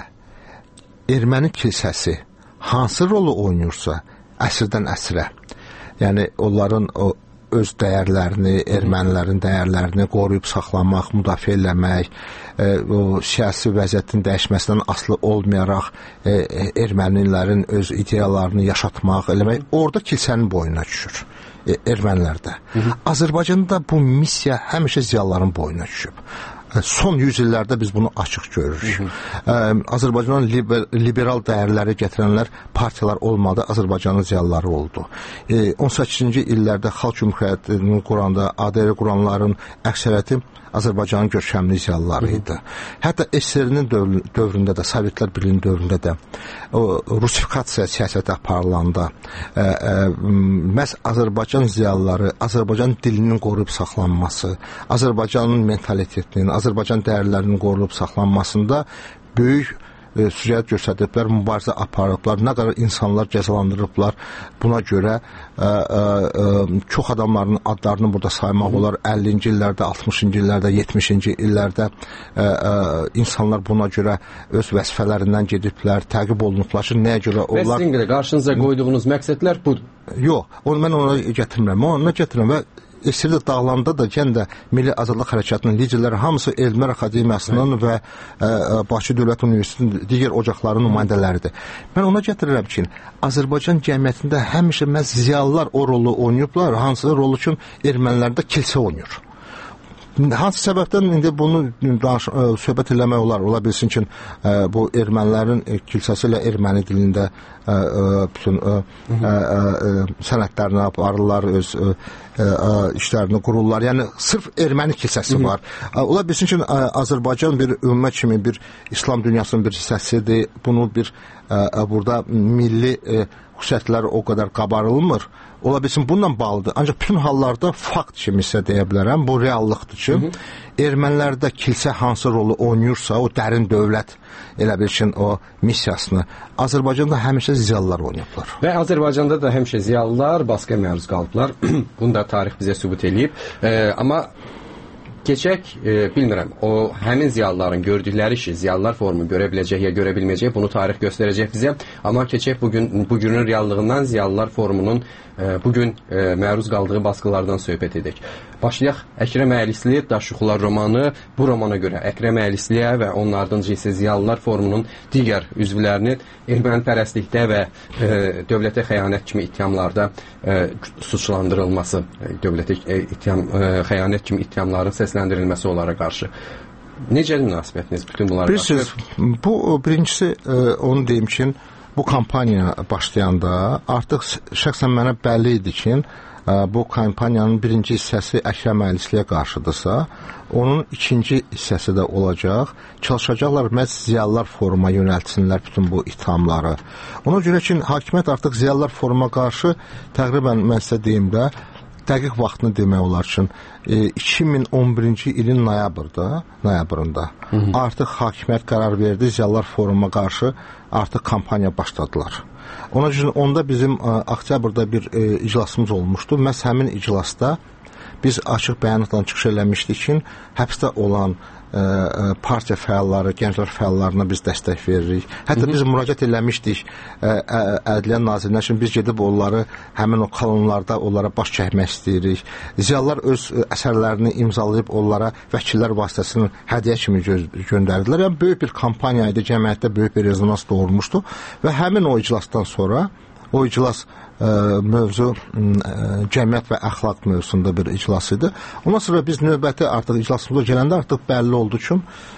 erməni kilsəsi hansı rolu oynayırsa, əsrdən əsrə, yəni onların o öz dəyərlərini, ermənilərin dəyərlərini qoruyub saxlamaq, müdafiə eləmək, e, o siyasi vəziyyətin dəyişməsindən asılı olmayaraq e, ermənilərin öz ideyalarını yaşatmaq, eləmək, orada kilsənin boynuna düşür e, ermənilərdə. Hı -hı. Azərbaycanda bu missiya həmişə ziyalıların boynuna düşüb. Son yüz illərdə biz bunu açıq görürük. Hı -hı. Azərbaycanın liber, liberal dəyərləri gətirənlər partiyalar olmadı, Azərbaycanın ziyalıları oldu. on səkkizinci illərdə Xalq Cümhuriyyətini quranda, A D R quranların əksəriyyəti Azərbaycanın görkəmli ziyalıları idi. Hətta S S R-nin dövründə də, Sovetlər Birliyinin dövründə də o rusifikasiya siyasəti aparılanda ə, ə, məhz Azərbaycan ziyalıları, Azərbaycan dilinin qoruyub saxlanması, Azərbaycanın mentalitetinin, Azərbaycan dəyərlərinin qoruyub saxlanmasında böyük e, sürət göstəriblər, mübarizə aparıblar, nə qədər insanlar cəzalandırıblar. Buna görə e, e, çox adamların adlarını burada saymaq olar. əllinci illərdə, altmışıncı illərdə, yetmişinci illərdə e, e, insanlar buna görə öz vəzifələrindən gediblər, təqib olunublar ki, nəyə görə onlar... Və sizin qarşınıza qoyduğunuz məqsədlər budur? Yox, onu mən ona gətirmirəm. Mən ona gətirirəm və Esirli dağlanda da gən də Milli Azadlıq Hərəkatının liderləri hamısı Elmlər Akademiyasının Hı. və ə, Bakı Dövlət Universitetinin digər ocaqlarının nümayəndələridir. Mən ona gətirirəm ki, Azərbaycan cəmiyyətində həmişə məhz ziyalılar o rolu oynayıblar, hansı rolu üçün ermənilərdə kilsə oynayır. Hansı səbəbdən indi bunu danış, ə, söhbət eləmək olar, ola bilsin ki, ə, bu ermənilərin ə, kilsəsi ilə erməni dilində ə, ə, bütün ə, ə, ə, sənədlərini aparırlar, öz ə, ə, işlərini qururlar. Yəni sırf erməni kilsəsi Hı -hı. var. Ə, ola bilsin ki, ə, Azərbaycan bir ümmət kimi bir İslam dünyasının bir hissəsidir. Bunu bir ə, ə, burada milli ə, xüsusiyyətləri o qədər qabarılmır. Ola bilsin bununla bağlıdır. Ancaq bütün hallarda fakt kimi isə deyə bilərəm, bu reallıqdır ki, Hı -hı. ermənilərdə kilsə hansı rolu oynayırsa, o dərin dövlət elə bilsin o missiyasını Azərbaycanda həmişə ziyalılar oynayıblar. Və Azərbaycanda da həmişə ziyalılar baskıya məruz qalıblar. Bunu da tarix bizə sübut eləyib. E, amma keçək, e, bilmirəm, o həmin ziyalıların gördükləri işi, ziyalılar forumu görə biləcək ya görə bilməyəcək, bunu tarix göstərəcək bizə. Amma keçək bugün, bugünün reallığından, ziyalılar forumunun e, bugün e, məruz qaldığı baskılardan söhbət edək. Başlayaq Əkrəm Əylisli Daşyuxular romanı. Bu romana görə Əkrəm Əylisliyə və onun ardınca isə ziyalılar forumunun digər üzvlərinin ermənipərəstlikdə və e, dövlətə xəyanət kimi ittihamlarda e, suçlandırılması, e, dövlətə e, ittiham, e, xəyanət kimi ittihamların səsləndirilməsi onlara qarşı. Necə münasibətiniz bütün bunlara Bilirsiniz, qarşı? Bu birincisi e, onu deyim ki, bu kampaniya başlayanda artıq şəxsən mənə bəlli idi ki, bu kampaniyanın birinci hissəsi Əkrəm Əylisliyə qarşıdırsa, onun ikinci hissəsi də olacaq. Çalışacaqlar məhz ziyalılar foruma yönəltsinlər bütün bu ithamları. Ona görə ki, hakimiyyət artıq ziyalılar foruma qarşı təqribən mən sizə deyim də, dəqiq vaxtını demək olar ki, iki min on birinci ilin noyabrda, noyabrında Hı -hı. artıq hakimiyyət qərar verdi, ziyalılar foruma qarşı artıq kampaniya başladılar. Ona üçün onda bizim ə, oktyabrda bir ə, iclasımız olmuşdu. Məhz həmin iclasda biz açıq bəyanatla çıxış eləmişdik ki, həbsdə olan ə, ə, partiya fəalları, gənclər fəallarına biz dəstək veririk. Hətta Hı -hı. biz müraciət eləmişdik ə, ə, Ədliyyə Nazirinə üçün, biz gedib onları həmin o kolonlarda onlara baş çəkmək istəyirik. Ziyalılar öz ə, əsərlərini imzalayıb onlara vəkillər vasitəsilə hədiyyə kimi gö göndərdilər. Yəni böyük bir kampaniya idi, cəmiyyətdə böyük bir rezonans doğurmuşdu və həmin o iclasdan sonra o iclas ə, mövzu ə, cəmiyyət və əxlaq mövzusunda bir iclas idi. Ondan sonra biz növbəti artıq iclasımıza gələndə artıq bəlli oldu ki,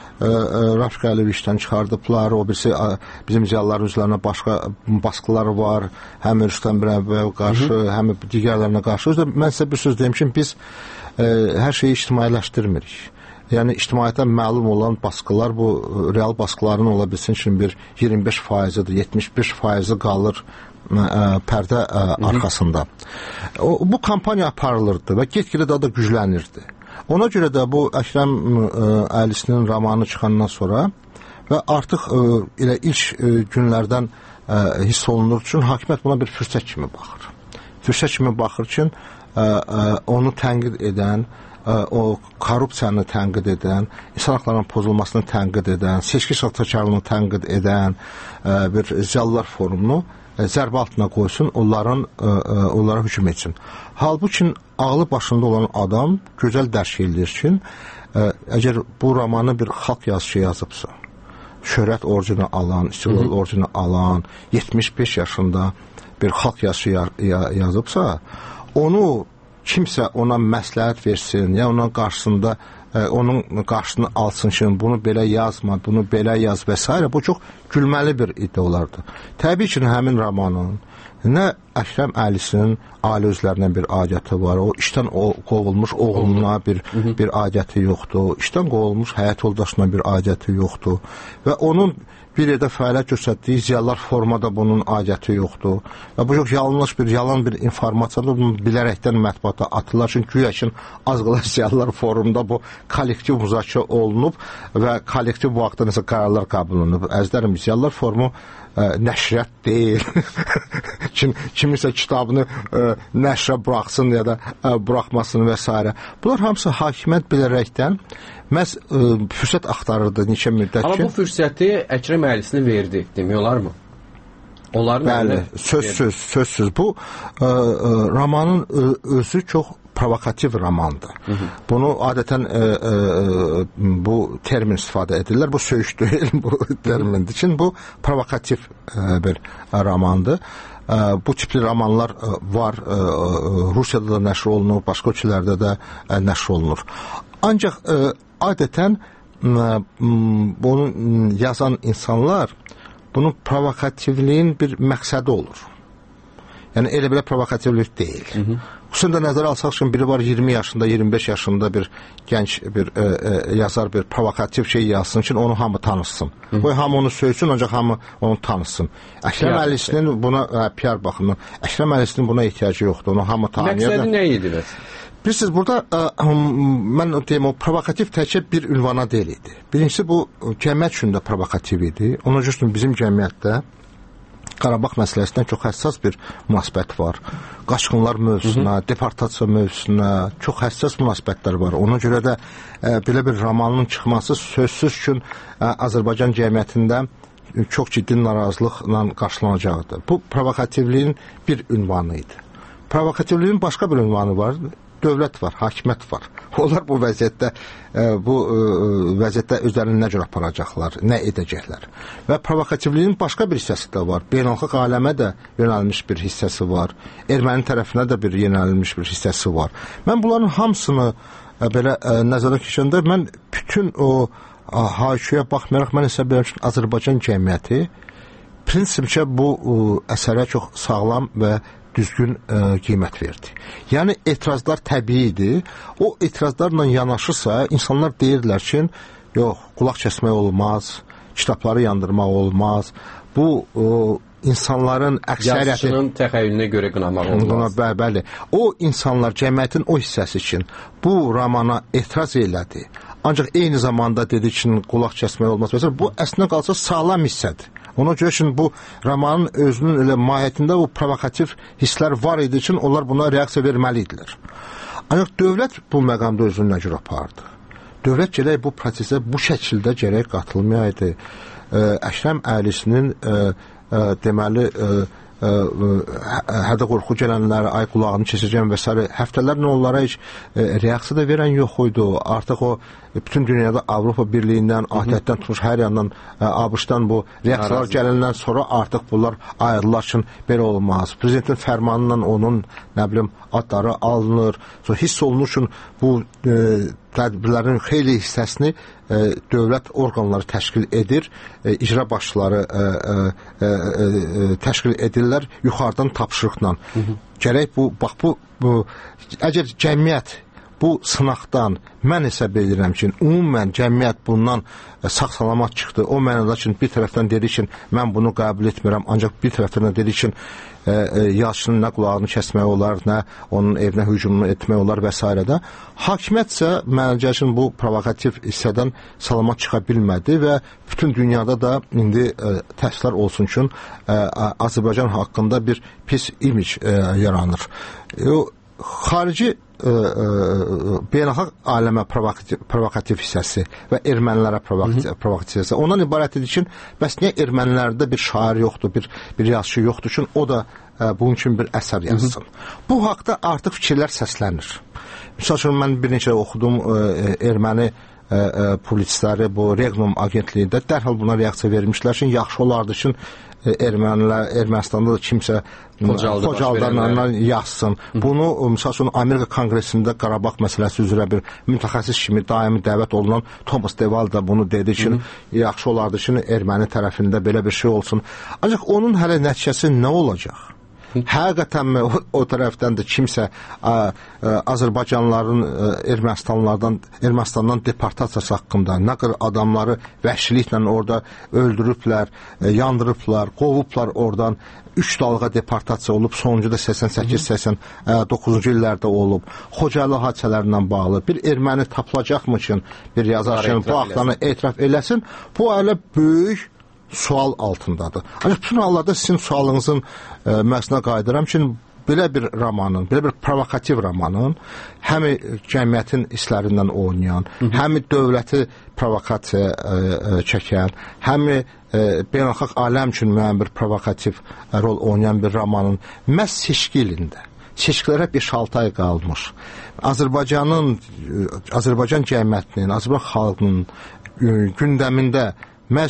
Rafiq Əliyev işdən çıxardıblar, o birisi ə, bizim ziyalıların üzvlərinə başqa baskıları var, həm Rüstəm Birəbbəyə qarşı, Hı -hı. həm digərlərinə qarşı. Özdə mən sizə bir söz deyim ki, biz ə, hər şeyi ictimailəşdirmirik. Yəni ictimaiyyətə məlum olan baskılar, bu real baskıların ola bilsin ki, bir iyirmi beş faizidir, yetmiş beş faizi qalır ə, pərdə ə, arxasında. O, bu kampaniya aparılırdı və get-gedə daha da güclənirdi. Ona görə də bu Əkrəm Əylisinin romanı çıxandan sonra və artıq ə, elə ilk ə, günlərdən ə, hiss olunur üçün hakimiyyət buna bir fürsət kimi baxır. Fürsət kimi baxır ki, ə, ə, onu tənqid edən, ə, o korrupsiyanı tənqid edən, insan haqlarının pozulmasını tənqid edən, seçki saxtakarlığını tənqid edən ə, bir ziyalılar forumunu zərbə altına qoysun, onların, ə, ə, onlara hücum etsin. Halbuki ağlı başında olan adam gözəl dərk edir ki, ə, əgər bu romanı bir xalq yazışı yazıbsa, şöhrət orucunu alan, istiqlal orucunu alan, yetmiş beş yaşında bir xalq yazışı ya ya yazıbsa, onu kimsə ona məsləhət versin, ya onun qarşısında ə, onun qarşısını alsın ki, bunu belə yazma, bunu belə yaz və s. Bu çox gülməli bir iddia olardı. Təbii ki, həmin romanın nə Əkrəm Əylisinin ailə üzvlərindən bir aidiyyəti var, o işdən qovulmuş oğluna bir, bir aidiyyəti yoxdur, işdən qovulmuş həyat yoldaşına bir aidiyyəti yoxdur və onun bir yerdə fəaliyyət göstərdiyi ziyalılar formada bunun aidiyyəti yoxdur və bu çox yanlış bir, yalan bir informasiyadır, bunu bilərəkdən mətbuata atırlar, çünki güya ki, az qala ziyalılar forumda bu kollektiv müzakirə olunub və kollektiv bu haqda nəsə qərarlar qəbul olunub. Əzizlərim, ziyalılar forumu ə, nəşriyyat deyil. Kim, kimisə kitabını ə, nəşrə buraxsın ya da ə, buraxmasın və s. Bunlar hamısı hakimiyyət bilərəkdən məhz ə, fürsət axtarırdı neçə müddət ki. Amma bu fürsəti Əkrəm Əylisli verdi, demək olar mı? Onların Bəli, söz-söz, söz-söz. Bu ə, ə, romanın ə, özü çox provokativ romandır. Hı -hı. Bunu adətən ə, ə, bu termin istifadə edirlər. Bu söyüş deyil, bu termindir için bu provokativ ə, bir romandır. Ə, bu tipli romanlar ə, var. Ə, Rusiyada da nəşr olunur, başqa ölkələrdə də ə, nəşr olunur. Ancaq ə, adətən ə, bunu yazan insanlar bunun provokativliyin bir məqsədi olur. Yəni elə belə provokativlik deyil. Xüsusən də nəzərə alsaq ki, biri var iyirmi yaşında, iyirmi beş yaşında bir gənc bir e, e, yazar bir provokativ şey yazsın ki, onu hamı tanısın. Qoy hamı onu söysün, ancaq hamı onu tanısın. Əkrəm Əlisinin buna ə, P R baxımından Əkrəm Əlisinin buna ehtiyacı yoxdur. Onu hamı tanıyır. Məqsədi nə idi? Bilirsiniz, burada ə, mən deyim, o provokativ təkcə bir ünvana deyil idi. Birincisi, bu cəmiyyət üçün də provokativ idi. Ona görə bizim cəmiyyətdə Qarabağ məsələsindən çox həssas bir münasibət var. Qaçqınlar mövzusuna, deportasiya mövzusuna çox həssas münasibətlər var. Ona görə də ə, belə bir romanın çıxması sözsüz ki, ə, Azərbaycan cəmiyyətində çox ciddi narazılıqla qarşılanacaqdır. Bu provokativliyin bir ünvanı idi. Provokativliyin başqa bir ünvanı var. Dövlət var, hakimiyyət var. Onlar bu vəziyyətdə bu vəziyyətdə özlərini nə cür aparacaqlar, nə edəcəklər. Və provokativliyin başqa bir hissəsi də var. Beynəlxalq aləmə də yönəlmiş bir hissəsi var. Erməni tərəfinə də bir yönəlmiş bir hissəsi var. Mən bunların hamısını belə nəzərdən keçəndə mən bütün o haşiyə baxmayaraq mən hesab edirəm ki, Azərbaycan cəmiyyəti prinsipcə bu əsərə çox sağlam və düzgün ə, qiymət verdi. Yəni etirazlar təbii idi. O etirazlarla yanaşırsa insanlar deyirlər ki, yox, qulaq kəsmək olmaz, kitabları yandırmaq olmaz. Bu o, insanların əksəriyyəti yazıçının təxəyyülünə görə qınamaq olmaz. Bəli, bəli. O insanlar cəmiyyətin o hissəsi üçün bu romana etiraz elədi. Ancaq eyni zamanda dedi ki, qulaq kəsmək olmaz. Məsələn, bu əslində qalsa sağlam hissədir. Ona görə ki, bu romanın özünün elə mahiyyətində o provokativ hisslər var idi üçün onlar buna reaksiya verməli idilər. Ancaq dövlət bu məqamda özünü nə cür apardı? Dövlət gərək bu prosesə bu şəkildə gərək qatılmayaydı. Əkrəm Əlisinin ə, ə, deməli ə, ə, hədə qorxu gələnləri, ay qulağını kesəcəm və s. həftələrlə onlara heç ə, reaksiya da verən yox idi. Artıq o bütün dünyada Avropa Birliyindən, A T Ə-dən tutmuş hər yandan A B Ş-dan bu reaksiyalar gələndən sonra artıq bunlar ayrılar üçün belə olmaz. Prezidentin fərmanıyla onun nə bilim adları alınır. Sonra hiss olunur ki, bu e, tədbirlərin xeyli hissəsini e, dövlət orqanları təşkil edir, e, icra başçıları e, e, e, təşkil edirlər yuxarıdan tapşırıqla. Gərək bu, bax bu, bu əgər cəmiyyət bu sınaqdan mən hesab edirəm ki, ümumən cəmiyyət bundan sağ-salamat çıxdı. O mənada ki, bir tərəfdən dedi ki, mən bunu qəbul etmirəm, ancaq bir tərəfdən dedi ki, yazıçının nə qulağını kəsmək olar, nə onun evinə hücumunu etmək olar və s. də. Hakimiyyət isə məncə ki, bu provokativ hissədən salamat çıxa bilmədi və bütün dünyada da indi təəssüflər olsun ki, Azərbaycan haqqında bir pis imic yaranır. O, xarici Ə, ə, beynəlxalq aləmə provokativ, provokativ hissəsi və ermənilərə provokativ, provokativ hissəsi. Ondan ibarət edir ki, bəs niyə ermənilərdə bir şair yoxdur, bir, bir yazıcı yoxdur ki, o da ə, bunun üçün bir əsər yazsın. Bu haqda artıq fikirlər səslənir. Misal üçün, mən bir neçə oxudum ə, erməni ə, ə, polisləri bu Regnum agentliyində dərhal buna reaksiya vermişlər ki, yaxşı olardı ki, ermənilər, Ermənistanda da kimsə Xocaldanlarla yazsın. Bunu, misal üçün, Amerika Konqresində Qarabağ məsələsi üzrə bir mütəxəssis kimi daimi dəvət olunan Thomas Deval da bunu dedi ki, yaxşı olardı ki, erməni tərəfində belə bir şey olsun. Ancaq onun hələ nəticəsi nə olacaq? Həqiqətənmi o, o tərəfdən də kimsə ə, ə, Azərbaycanlıların ə, Ermənistanlardan, Ermənistandan deportasiyası haqqında nə qədər adamları vəhşiliklə orada öldürüblər, ə, yandırıblar, qovublar oradan. Üç dalğa deportasiya olub, sonuncu da səksən səkkiz səksən doqquzuncu illərdə olub. Xocalı hadisələrlə bağlı bir erməni tapılacaqmı ki, bir yazarkən bu haqlarını etiraf eləsin, bu hələ böyük sual altındadır. Ancaq bütün hallarda sizin sualınızın e, məhsuna qayıdıram ki, belə bir romanın, belə bir provokativ romanın həm cəmiyyətin hisslərindən oynayan, həm dövləti provokasiya e, e, çəkən, həm e, beynəlxalq aləm üçün müəyyən bir provokativ e, rol oynayan bir romanın məhz seçki ilində, seçkilərə beş altı ay qalmış, Azərbaycanın, Azərbaycan cəmiyyətinin, Azərbaycan xalqının gündəmində məhz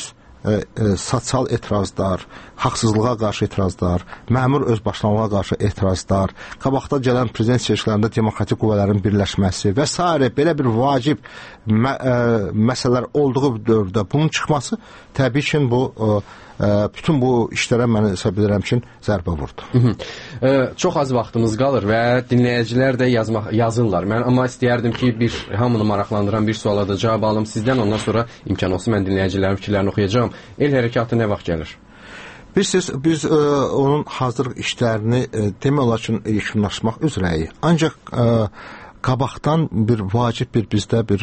e, e, sosial etirazlar, haqsızlığa qarşı etirazlar, məmur özbaşınalığa qarşı etirazlar, qabaqda gələn prezident seçkilərində demokratik qüvvələrin birləşməsi və s. belə bir vacib mə, ə, məsələlər olduğu dövrdə bunun çıxması təbii ki, bu ə, ə, bütün bu işlərə mən hesab edirəm ki, zərbə vurdu. Hı -hı. Ə, çox az vaxtımız qalır və dinləyicilər də yazmaq, yazırlar. Mən amma istəyərdim ki, bir hamını maraqlandıran bir suala da cavab alım sizdən, ondan sonra imkan olsun mən dinləyicilərin fikirlərini oxuyacağam. El hərəkatı nə vaxt gəlir? Bilirsiniz, biz ə, onun hazırlıq işlərini ə, demək olar ki, yekunlaşmaq üzrəyik. Ancaq ə, qabaqdan bir vacib bir bizdə bir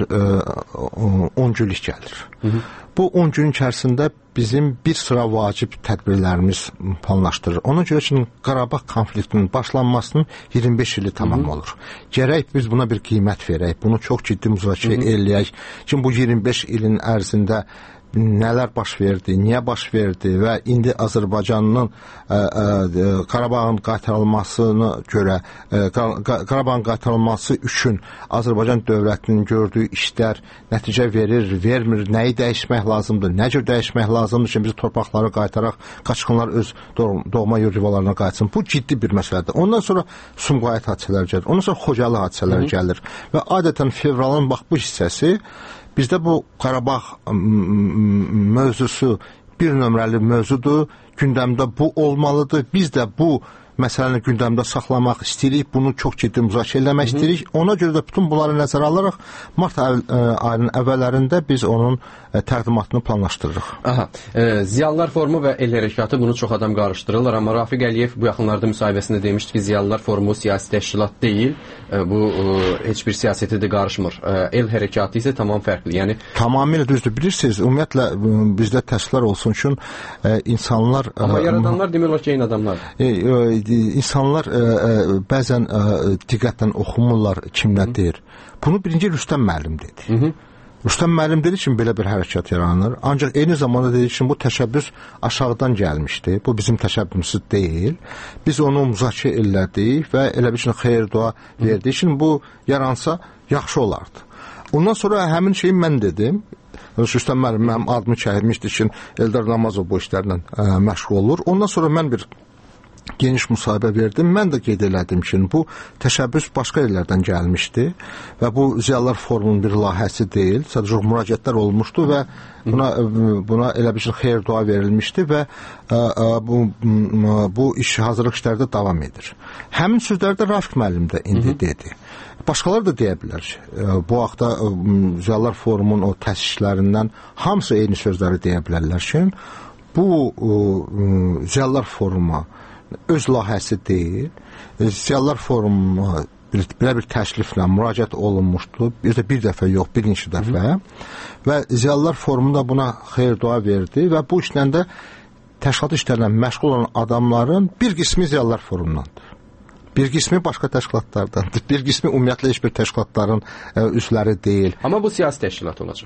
on günlük gəlir. Hı -hı. Bu on gün içərisində bizim bir sıra vacib tədbirlərimiz planlaşdırır. Ona görə ki, Qarabağ konfliktinin başlanmasının iyirmi beş ili tamam olur. Gərək biz buna bir qiymət verək, bunu çox ciddi müzakirə eləyək. Çünki bu iyirmi beş ilin ərzində nələr baş verdi, niyə baş verdi və indi Azərbaycanın ə, ə, Qarabağın qaytarılmasına görə ə, Qarabağın qaytarılması üçün Azərbaycan dövlətinin gördüyü işlər nəticə verir, vermir, nəyi dəyişmək lazımdır, nə cür dəyişmək lazımdır ki, biz torpaqları qaytaraq, qaçqınlar öz doğma yurd yuvalarına qayıtsın. Bu ciddi bir məsələdir. Ondan sonra Sumqayıt hadisələri gəlir, ondan sonra Xocalı hadisələri gəlir və adətən fevralın bax bu hissəsi bizdə bu Qarabağ mövzusu bir nömrəli mövzudur, gündəmdə bu olmalıdır. Biz də bu məsələni gündəmdə saxlamaq istəyirik, bunu çox ciddi müzakirə eləmək istəyirik. Ona görə də bütün bunları nəzərə alaraq mart ayının əvvəllərində biz onun təqdimatını planlaşdırırıq. Aha, e, Ziyalılar Forumu və El Hərəkatı bunu çox adam qarışdırırlar, amma Rafiq Əliyev bu yaxınlarda müsahibəsində demişdi ki, Ziyalılar Forumu siyasi təşkilat deyil, e, bu e, heç bir siyasətə də qarışmır. E, El Hərəkatı isə tamam fərqli. Yəni tamamilə düzdür. Bilirsiniz, ümumiyyətlə bizdə təşkilatlar olsun üçün e, insanlar amma e, yaradanlar demirlər ki, eyni adamlardır. E, e, insanlar ə, ə, bəzən ə, diqqətlə oxumurlar kim nə deyir. Bunu birinci Rüstəm müəllim dedi. Hı -hı. Rüstəm müəllim dedi ki, belə bir hərəkat yaranır. Ancaq eyni zamanda dedi ki, bu təşəbbüs aşağıdan gəlmişdi. Bu bizim təşəbbüsümüz deyil. Biz onu müzakirə elədik və elə bir şey xeyir dua verdik. Şimdi bu yaransa yaxşı olardı. Ondan sonra həmin şeyi mən dedim. Rüstəm müəllim mənim adımı çəkmişdi ki, Eldar Namazov bu işlərlə ə, məşğul olur. Ondan sonra mən bir geniş müsahibə verdim. Mən də qeyd elədim ki, bu təşəbbüs başqa yerlərdən gəlmişdi və bu Ziyalılar Forumunun bir layihəsi deyil. Sadəcə müraciətlər olmuşdu və buna buna elə bir şey xeyir dua verilmişdi və ə, ə, bu bu iş hazırlıq işləri davam edir. Həmin sözləri də Rafiq müəllim də indi Hı -hı. dedi. Başqaları da deyə bilər ki, bu vaxtda Ziyalılar Forumunun o təsislərindən hamısı eyni sözləri deyə bilərlər ki, bu ə, Ziyalılar Forumu öz layihəsi deyil. Ziyalılar Forumu belə bir təkliflə müraciət olunmuşdu. Bir də bir dəfə yox, birinci dəfə. Hı -hı. Və Ziyalılar Forumu da buna xeyir dua verdi və bu işlə də təşkilat işlərlə məşğul olan adamların bir qismi Ziyalılar Forumundandır. Bir qismi başqa təşkilatlardandır. Bir qismi ümumiyyətlə heç bir təşkilatların ə, üzvləri deyil. Amma bu siyasi təşkilat olacaq.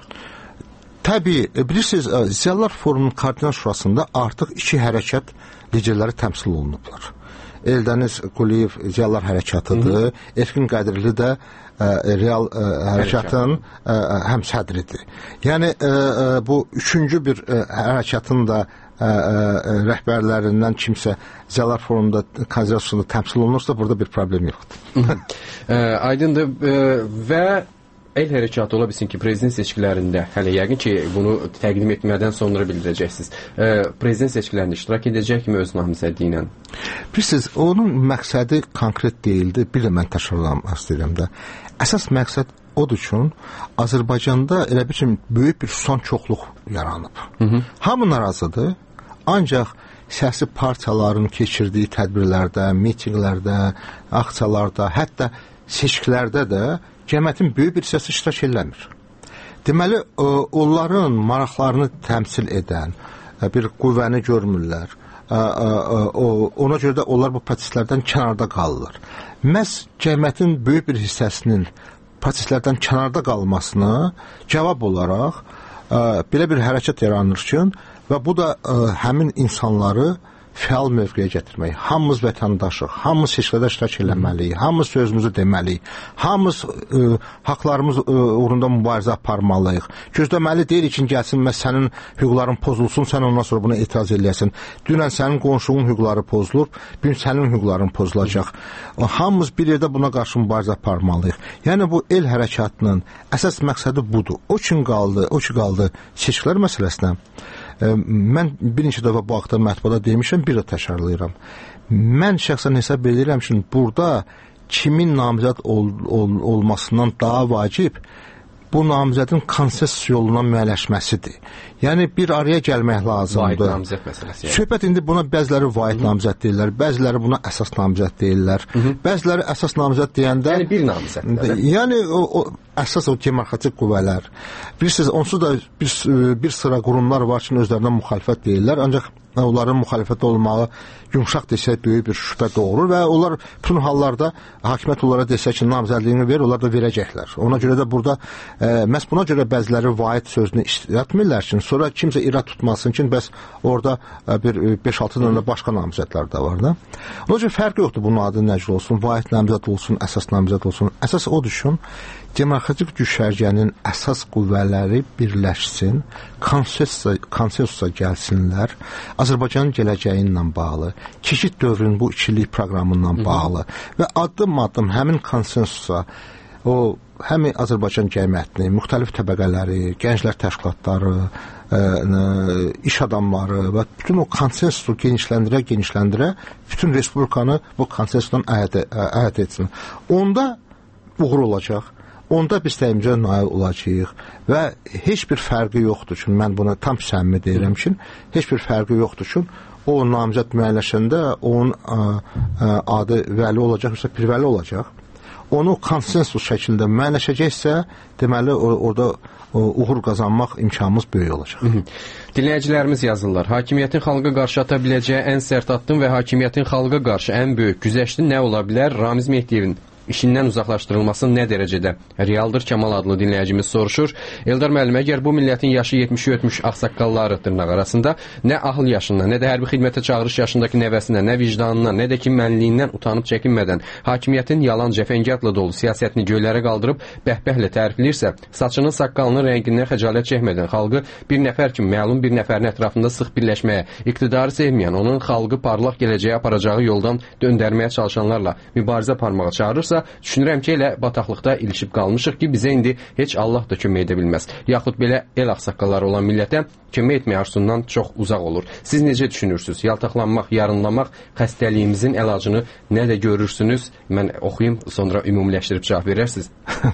Təbii, bilirsiniz, Ziyalılar Forumunun Koordinasiya Şurasında artıq iki hərəkat liderləri təmsil olunublar. Eldəniz Quliyev Ziyalılar Hərəkatıdır, Erkin Qədirli də ə, Real ə, Hərəkatın ə, həm sədridir. Yəni ə, ə, bu üçüncü bir ə, hərəkatın da ə, ə, rəhbərlərindən kimsə Ziyalılar Forumunda konzervasyonda təmsil olunursa, burada bir problem yoxdur. ə, aydındır ə, və El hərəkatı ola bilsin ki, prezident seçkilərində, hələ yəqin ki, bunu təqdim etmədən sonra bildirəcəksiniz. E, prezident seçkilərində iştirak edəcəkmi öz namizədliyi ilə? Bilirsiniz, onun məqsədi konkret deyildi. Bir də mən təşəkkürləmək istəyirəm də. Əsas məqsəd odur ki, Azərbaycanda elə bir şey böyük bir son çoxluq yaranıb. Hı -hı. Hamı narazıdır, ancaq siyasi partiyaların keçirdiyi tədbirlərdə, mitinqlərdə, aksiyalarda, hətta seçkilərdə də cəmiyyətin böyük bir hissəsi iştirak eləmir. Deməli, onların maraqlarını təmsil edən bir qüvvəni görmürlər. Ona görə də onlar bu proseslərdən kənarda qalırlar. Məhz cəmiyyətin böyük bir hissəsinin proseslərdən kənarda qalmasına cavab olaraq belə bir hərəkət yaranır ki, və bu da həmin insanları fəal mövqeyə gətirmək. Hamımız vətəndaşıq, hamımız seçkilərdə iştirak eləməliyik, hamımız sözümüzü deməliyik, hamımız ə, haqlarımız ə, uğrunda mübarizə aparmalıyıq. Gözləməli deyirik ki, gəlsin və sənin hüquqların pozulsun, sən ondan sonra buna etiraz eləyəsən. Dünən sənin qonşunun hüquqları pozulub, bir gün sənin hüquqların pozulacaq. Hamımız bir yerdə buna qarşı mübarizə aparmalıyıq. Yəni bu el hərəkatının əsas məqsədi budur. O kim qaldı, o ki qaldı seçkilər məsələsinə. Mən bir neçə dəfə bu haqda mətbuata demişəm, bir də təkrarlayıram. Mən şəxsən hesab edirəm ki, burada kimin namizəd ol, ol, olmasından daha vacib bu namizədin konsens yoluna müəlləşməsidir. Yəni bir araya gəlmək lazımdır. Vahid namizəd məsələsi. Yəni. Söhbət indi buna bəziləri vahid namizəd deyirlər, bəziləri buna əsas namizəd deyirlər. Hı -hı. Bəziləri əsas namizəd deyəndə yəni bir namizəd. Yəni o, o əsas o demokratik qüvvələr. Bilirsiniz, onsuz da bir, bir sıra qurumlar var ki, özlərindən müxalifət deyirlər, ancaq onların müxalifət olmağı yumşaq desək böyük bir şübhə doğurur və onlar bütün hallarda hakimiyyət onlara desək ki, namizədliyini ver, onlar da verəcəklər. Ona görə də burada e, məhz buna görə bəziləri vahid sözünü işlətmirlər ki, sonra kimsə irad tutmasın ki, bəs orada e, bir beş altı dənə başqa namizədlər də var da. Ona görə fərq yoxdur bunun adı necə olsun, vahid namizəd olsun, əsas namizəd olsun. Əsas o düşün, demokratik düşərgənin əsas qüvvələri birləşsin, konsensusa, konsensusa gəlsinlər, Azərbaycanın gələcəyi ilə bağlı, keçid dövrünün bu ikilik proqramından bağlı və addım-addım həmin konsensusa o həm Azərbaycan cəmiyyətini, müxtəlif təbəqələri, gənclər təşkilatları, ə, ə, iş adamları və bütün o konsensusu genişləndirə, genişləndirə bütün respublikanı bu konsensusdan əhət etsin. Onda uğur olacaq. Onda biz təyimcə nail olacağıq və heç bir fərqi yoxdur ki, mən buna tam səmimi deyirəm ki, heç bir fərqi yoxdur ki, o namizəd müəyyənləşəndə onun ə, ə, adı vəli olacaq, yoxsa pirvəli olacaq. Onu konsensus şəkildə müəyyənləşəcəksə, deməli orada uğur qazanmaq imkanımız böyük olacaq. Hı -hı. Dinləyicilərimiz yazırlar. Hakimiyyətin xalqa qarşı ata biləcəyi ən sərt addım və hakimiyyətin xalqa qarşı ən böyük güzəşti nə ola bilər? Ramiz Mehdiyevin işindən uzaqlaşdırılması nə dərəcədə realdır? Kəmal adlı dinləyicimiz soruşur. Eldar müəllim, əgər bu millətin yaşı yetmişi ötmüş ağsaqqalları dırnaq arasında nə ahıl yaşından, nə də hərbi xidmətə çağırış yaşındakı nəvəsinə, nə vicdanından, nə də ki mənliyindən utanıb çəkinmədən hakimiyyətin yalan cəfəngiyatla dolu siyasətini göylərə qaldırıb bəhbəhlə tərifləyirsə, saçının saqqalının rəngindən xəcalət çəkmədən xalqı bir nəfər kimi məlum bir nəfərin ətrafında sıx birləşməyə, iqtidarı sevməyən, onun xalqı parlaq gələcəyə aparacağı yoldan döndərməyə çalışanlarla mübarizə aparmağa çağırırsa, düşünürəm ki, elə bataqlıqda ilişib qalmışıq ki, bizə indi heç Allah da kömək edə bilməz. Yaxud belə el ağsaqqalları olan millətə kömək etmək arzusundan çox uzaq olur. Siz necə düşünürsünüz? Yaltaqlanmaq, yarınlamaq xəstəliyimizin əlacını nə də görürsünüz? Mən oxuyum, sonra ümumiləşdirib cavab verərsiniz.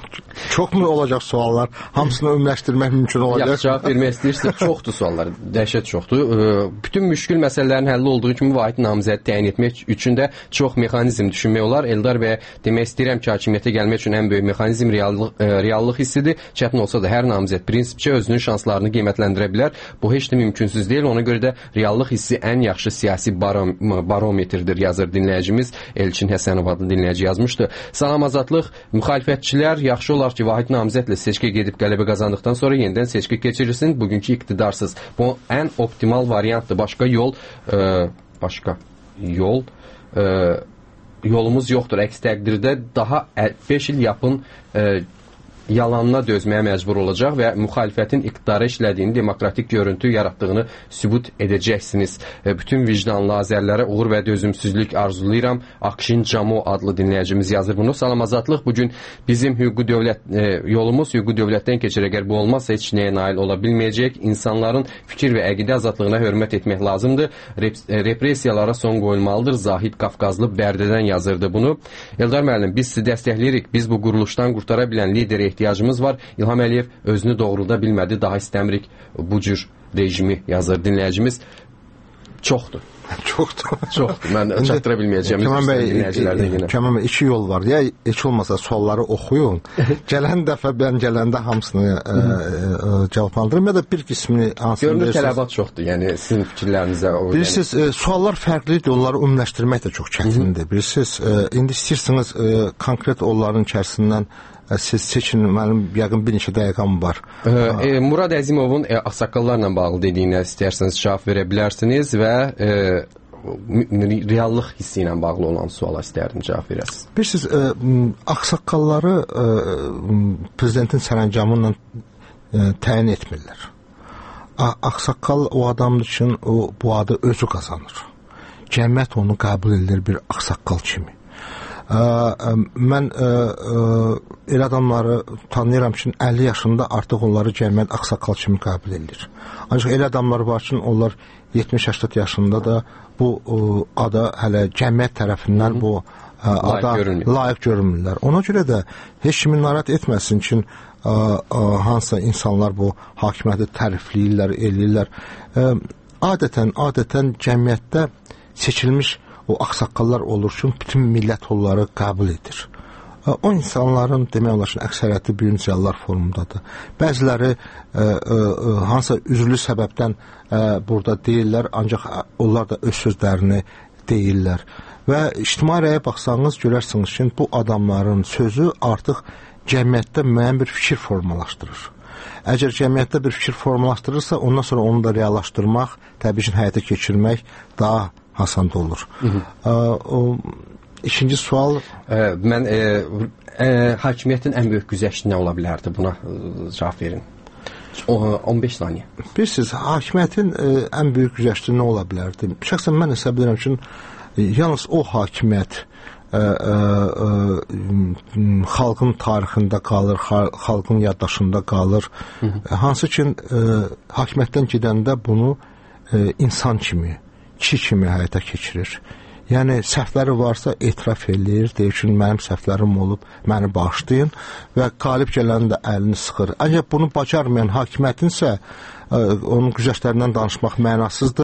Çox mu olacaq suallar? Hamısını ümumiləşdirmək mümkün olacaq? Yaxşı, cavab vermək istəyirsiniz. Çoxdur suallar, dəhşət çoxdur. Bütün müşkül məsələlərin həlli olduğu kimi vahid namizəd təyin etmək üçün də çox mexanizm düşünmək olar. Eldar bəyə demək istəyirəm ki, hakimiyyətə gəlmək üçün ən böyük mexanizm reallıq, reallıq hissidir. Çətin olsa da hər namizəd prinsipcə özünün şanslarını qiymətləndirə bilər. Bu heç də mümkünsüz deyil. Ona görə də reallıq hissi ən yaxşı siyasi barom barometrdir, yazır dinləyicimiz. Elçin Həsənov adlı dinləyici yazmışdı. Salam Azadlıq, müxalifətçilər yaxşı olar ki, vahid namizədlə seçki gedib qələbə qazandıqdan sonra yenidən seçki keçirilsin. Bugünkü iqtidarsız. Bu ən optimal variantdır. Başqa yol e, başqa yol e, yolumuz yoxdur. Əks təqdirdə daha beş il yapın e, yalanına dözməyə məcbur olacaq və müxalifətin iqtidara işlədiyini, demokratik görüntü yaratdığını sübut edəcəksiniz. E, bütün vicdanlı Azərlərə uğur və dözümsüzlük arzulayıram. Akşin Camo adlı dinləyicimiz yazır bunu. Salam Azadlıq, bugün bizim hüquqi dövlət e, yolumuz hüquqi dövlətdən keçir. Əgər bu olmazsa heç nəyə nail ola bilməyəcək. İnsanların fikir və əqidə azadlığına hörmət etmək lazımdır. Rep e, repressiyalara son qoyulmalıdır. Zahid Qafqazlı Bərdədən yazırdı bunu. Eldar müəllim, biz sizi dəstəkləyirik. Biz bu quruluşdan qurtara bilən lideri ehtiyacımız var. İlham Əliyev özünü doğrulda bilmədi. Daha istəmirik bu cür rejimi, yazır dinləyicimiz. Çoxdur. Çoxdur. Çoxdur. Mən çatdıra bilməyəcəm. Kəmal bəy, Kəmal bəy, iki yol var. Ya heç olmasa sualları oxuyun. Gələn dəfə mən gələndə hamısını ə, ə, cavablandırım ya da bir qismini hansını görünür tələbat çoxdur. Yəni sizin fikirlərinizə o. Bilirsiniz, yəni... suallar fərqlidir. Onları ümumiləşdirmək də çox çətindir. Bilirsiniz, ə, indi istəyirsiniz ə, konkret onların içərisindən siz seçin, mənim yəqin bir neçə dəqiqəm var. E, Murad Əzimovun e, ağsaqqallarla bağlı dediyinə istərseniz cavab verə bilərsiniz və e, reallıq hissi ilə bağlı olan suala istərdim cavab verəsiniz. Bilirsiniz, ə, ağsaqqalları ə, prezidentin sərəncamı ilə ə, təyin etmirlər. Ağsaqqal o adam üçün o, bu adı özü qazanır. Cəmiyyət onu qəbul edir bir ağsaqqal kimi. Ə, ə, mən ə, ə, elə adamları tanıyıram ki, əlli yaşında artıq onları cəmiyyət ağsaqqal kimi qəbul edir. Ancaq elə adamlar var ki, onlar yetmiş səksən yaşında da bu ə, ada hələ cəmiyyət tərəfindən bu ə, ada layiq görünmürlər. Ona görə də heç kimi narahat etməsin ki, ə, ə, hansısa insanlar bu hakimiyyəti tərifləyirlər, eləyirlər. Ə, adətən, adətən cəmiyyətdə seçilmiş o ağsaqqallar olur ki, bütün millət onları qəbul edir. O insanların demək olar ki, əksəriyyəti bürüncəllər formundadır. Bəziləri ə, ə, hansısa üzrlü səbəbdən ə, burada deyirlər, ancaq onlar da öz sözlərini deyirlər. Və ictimai rəyə baxsanız görərsiniz ki, bu adamların sözü artıq cəmiyyətdə müəyyən bir fikir formalaşdırır. Əgər cəmiyyətdə bir fikir formalaşdırırsa, ondan sonra onu da reallaşdırmaq, təbii ki, həyata keçirmək daha hasanda olur. Hı -hı. Ə, o, ikinci sual... Ə, mən ə, ə, hakimiyyətin ən böyük güzəşti nə ola bilərdi? Buna ə, cavab verin. O, on beş saniyə. Bilirsiniz, hakimiyyətin ə, ən böyük güzəşti nə ola bilərdi? Şəxsən mən hesab edirəm ki, yalnız o hakimiyyət ə, ə, ə, xalqın tarixində qalır, xalqın yaddaşında qalır. Hı -hı. Hansı ki, ə, hakimiyyətdən gedəndə bunu ə, insan kimi, kişi kimi həyata keçirir. Yəni, səhvləri varsa etiraf eləyir, deyir ki, mənim səhvlərim olub, məni bağışlayın və qalib gələn də əlini sıxır. Ancaq bunu bacarmayan hakimiyyətinsə, onun güzəştlərindən danışmaq mənasızdır.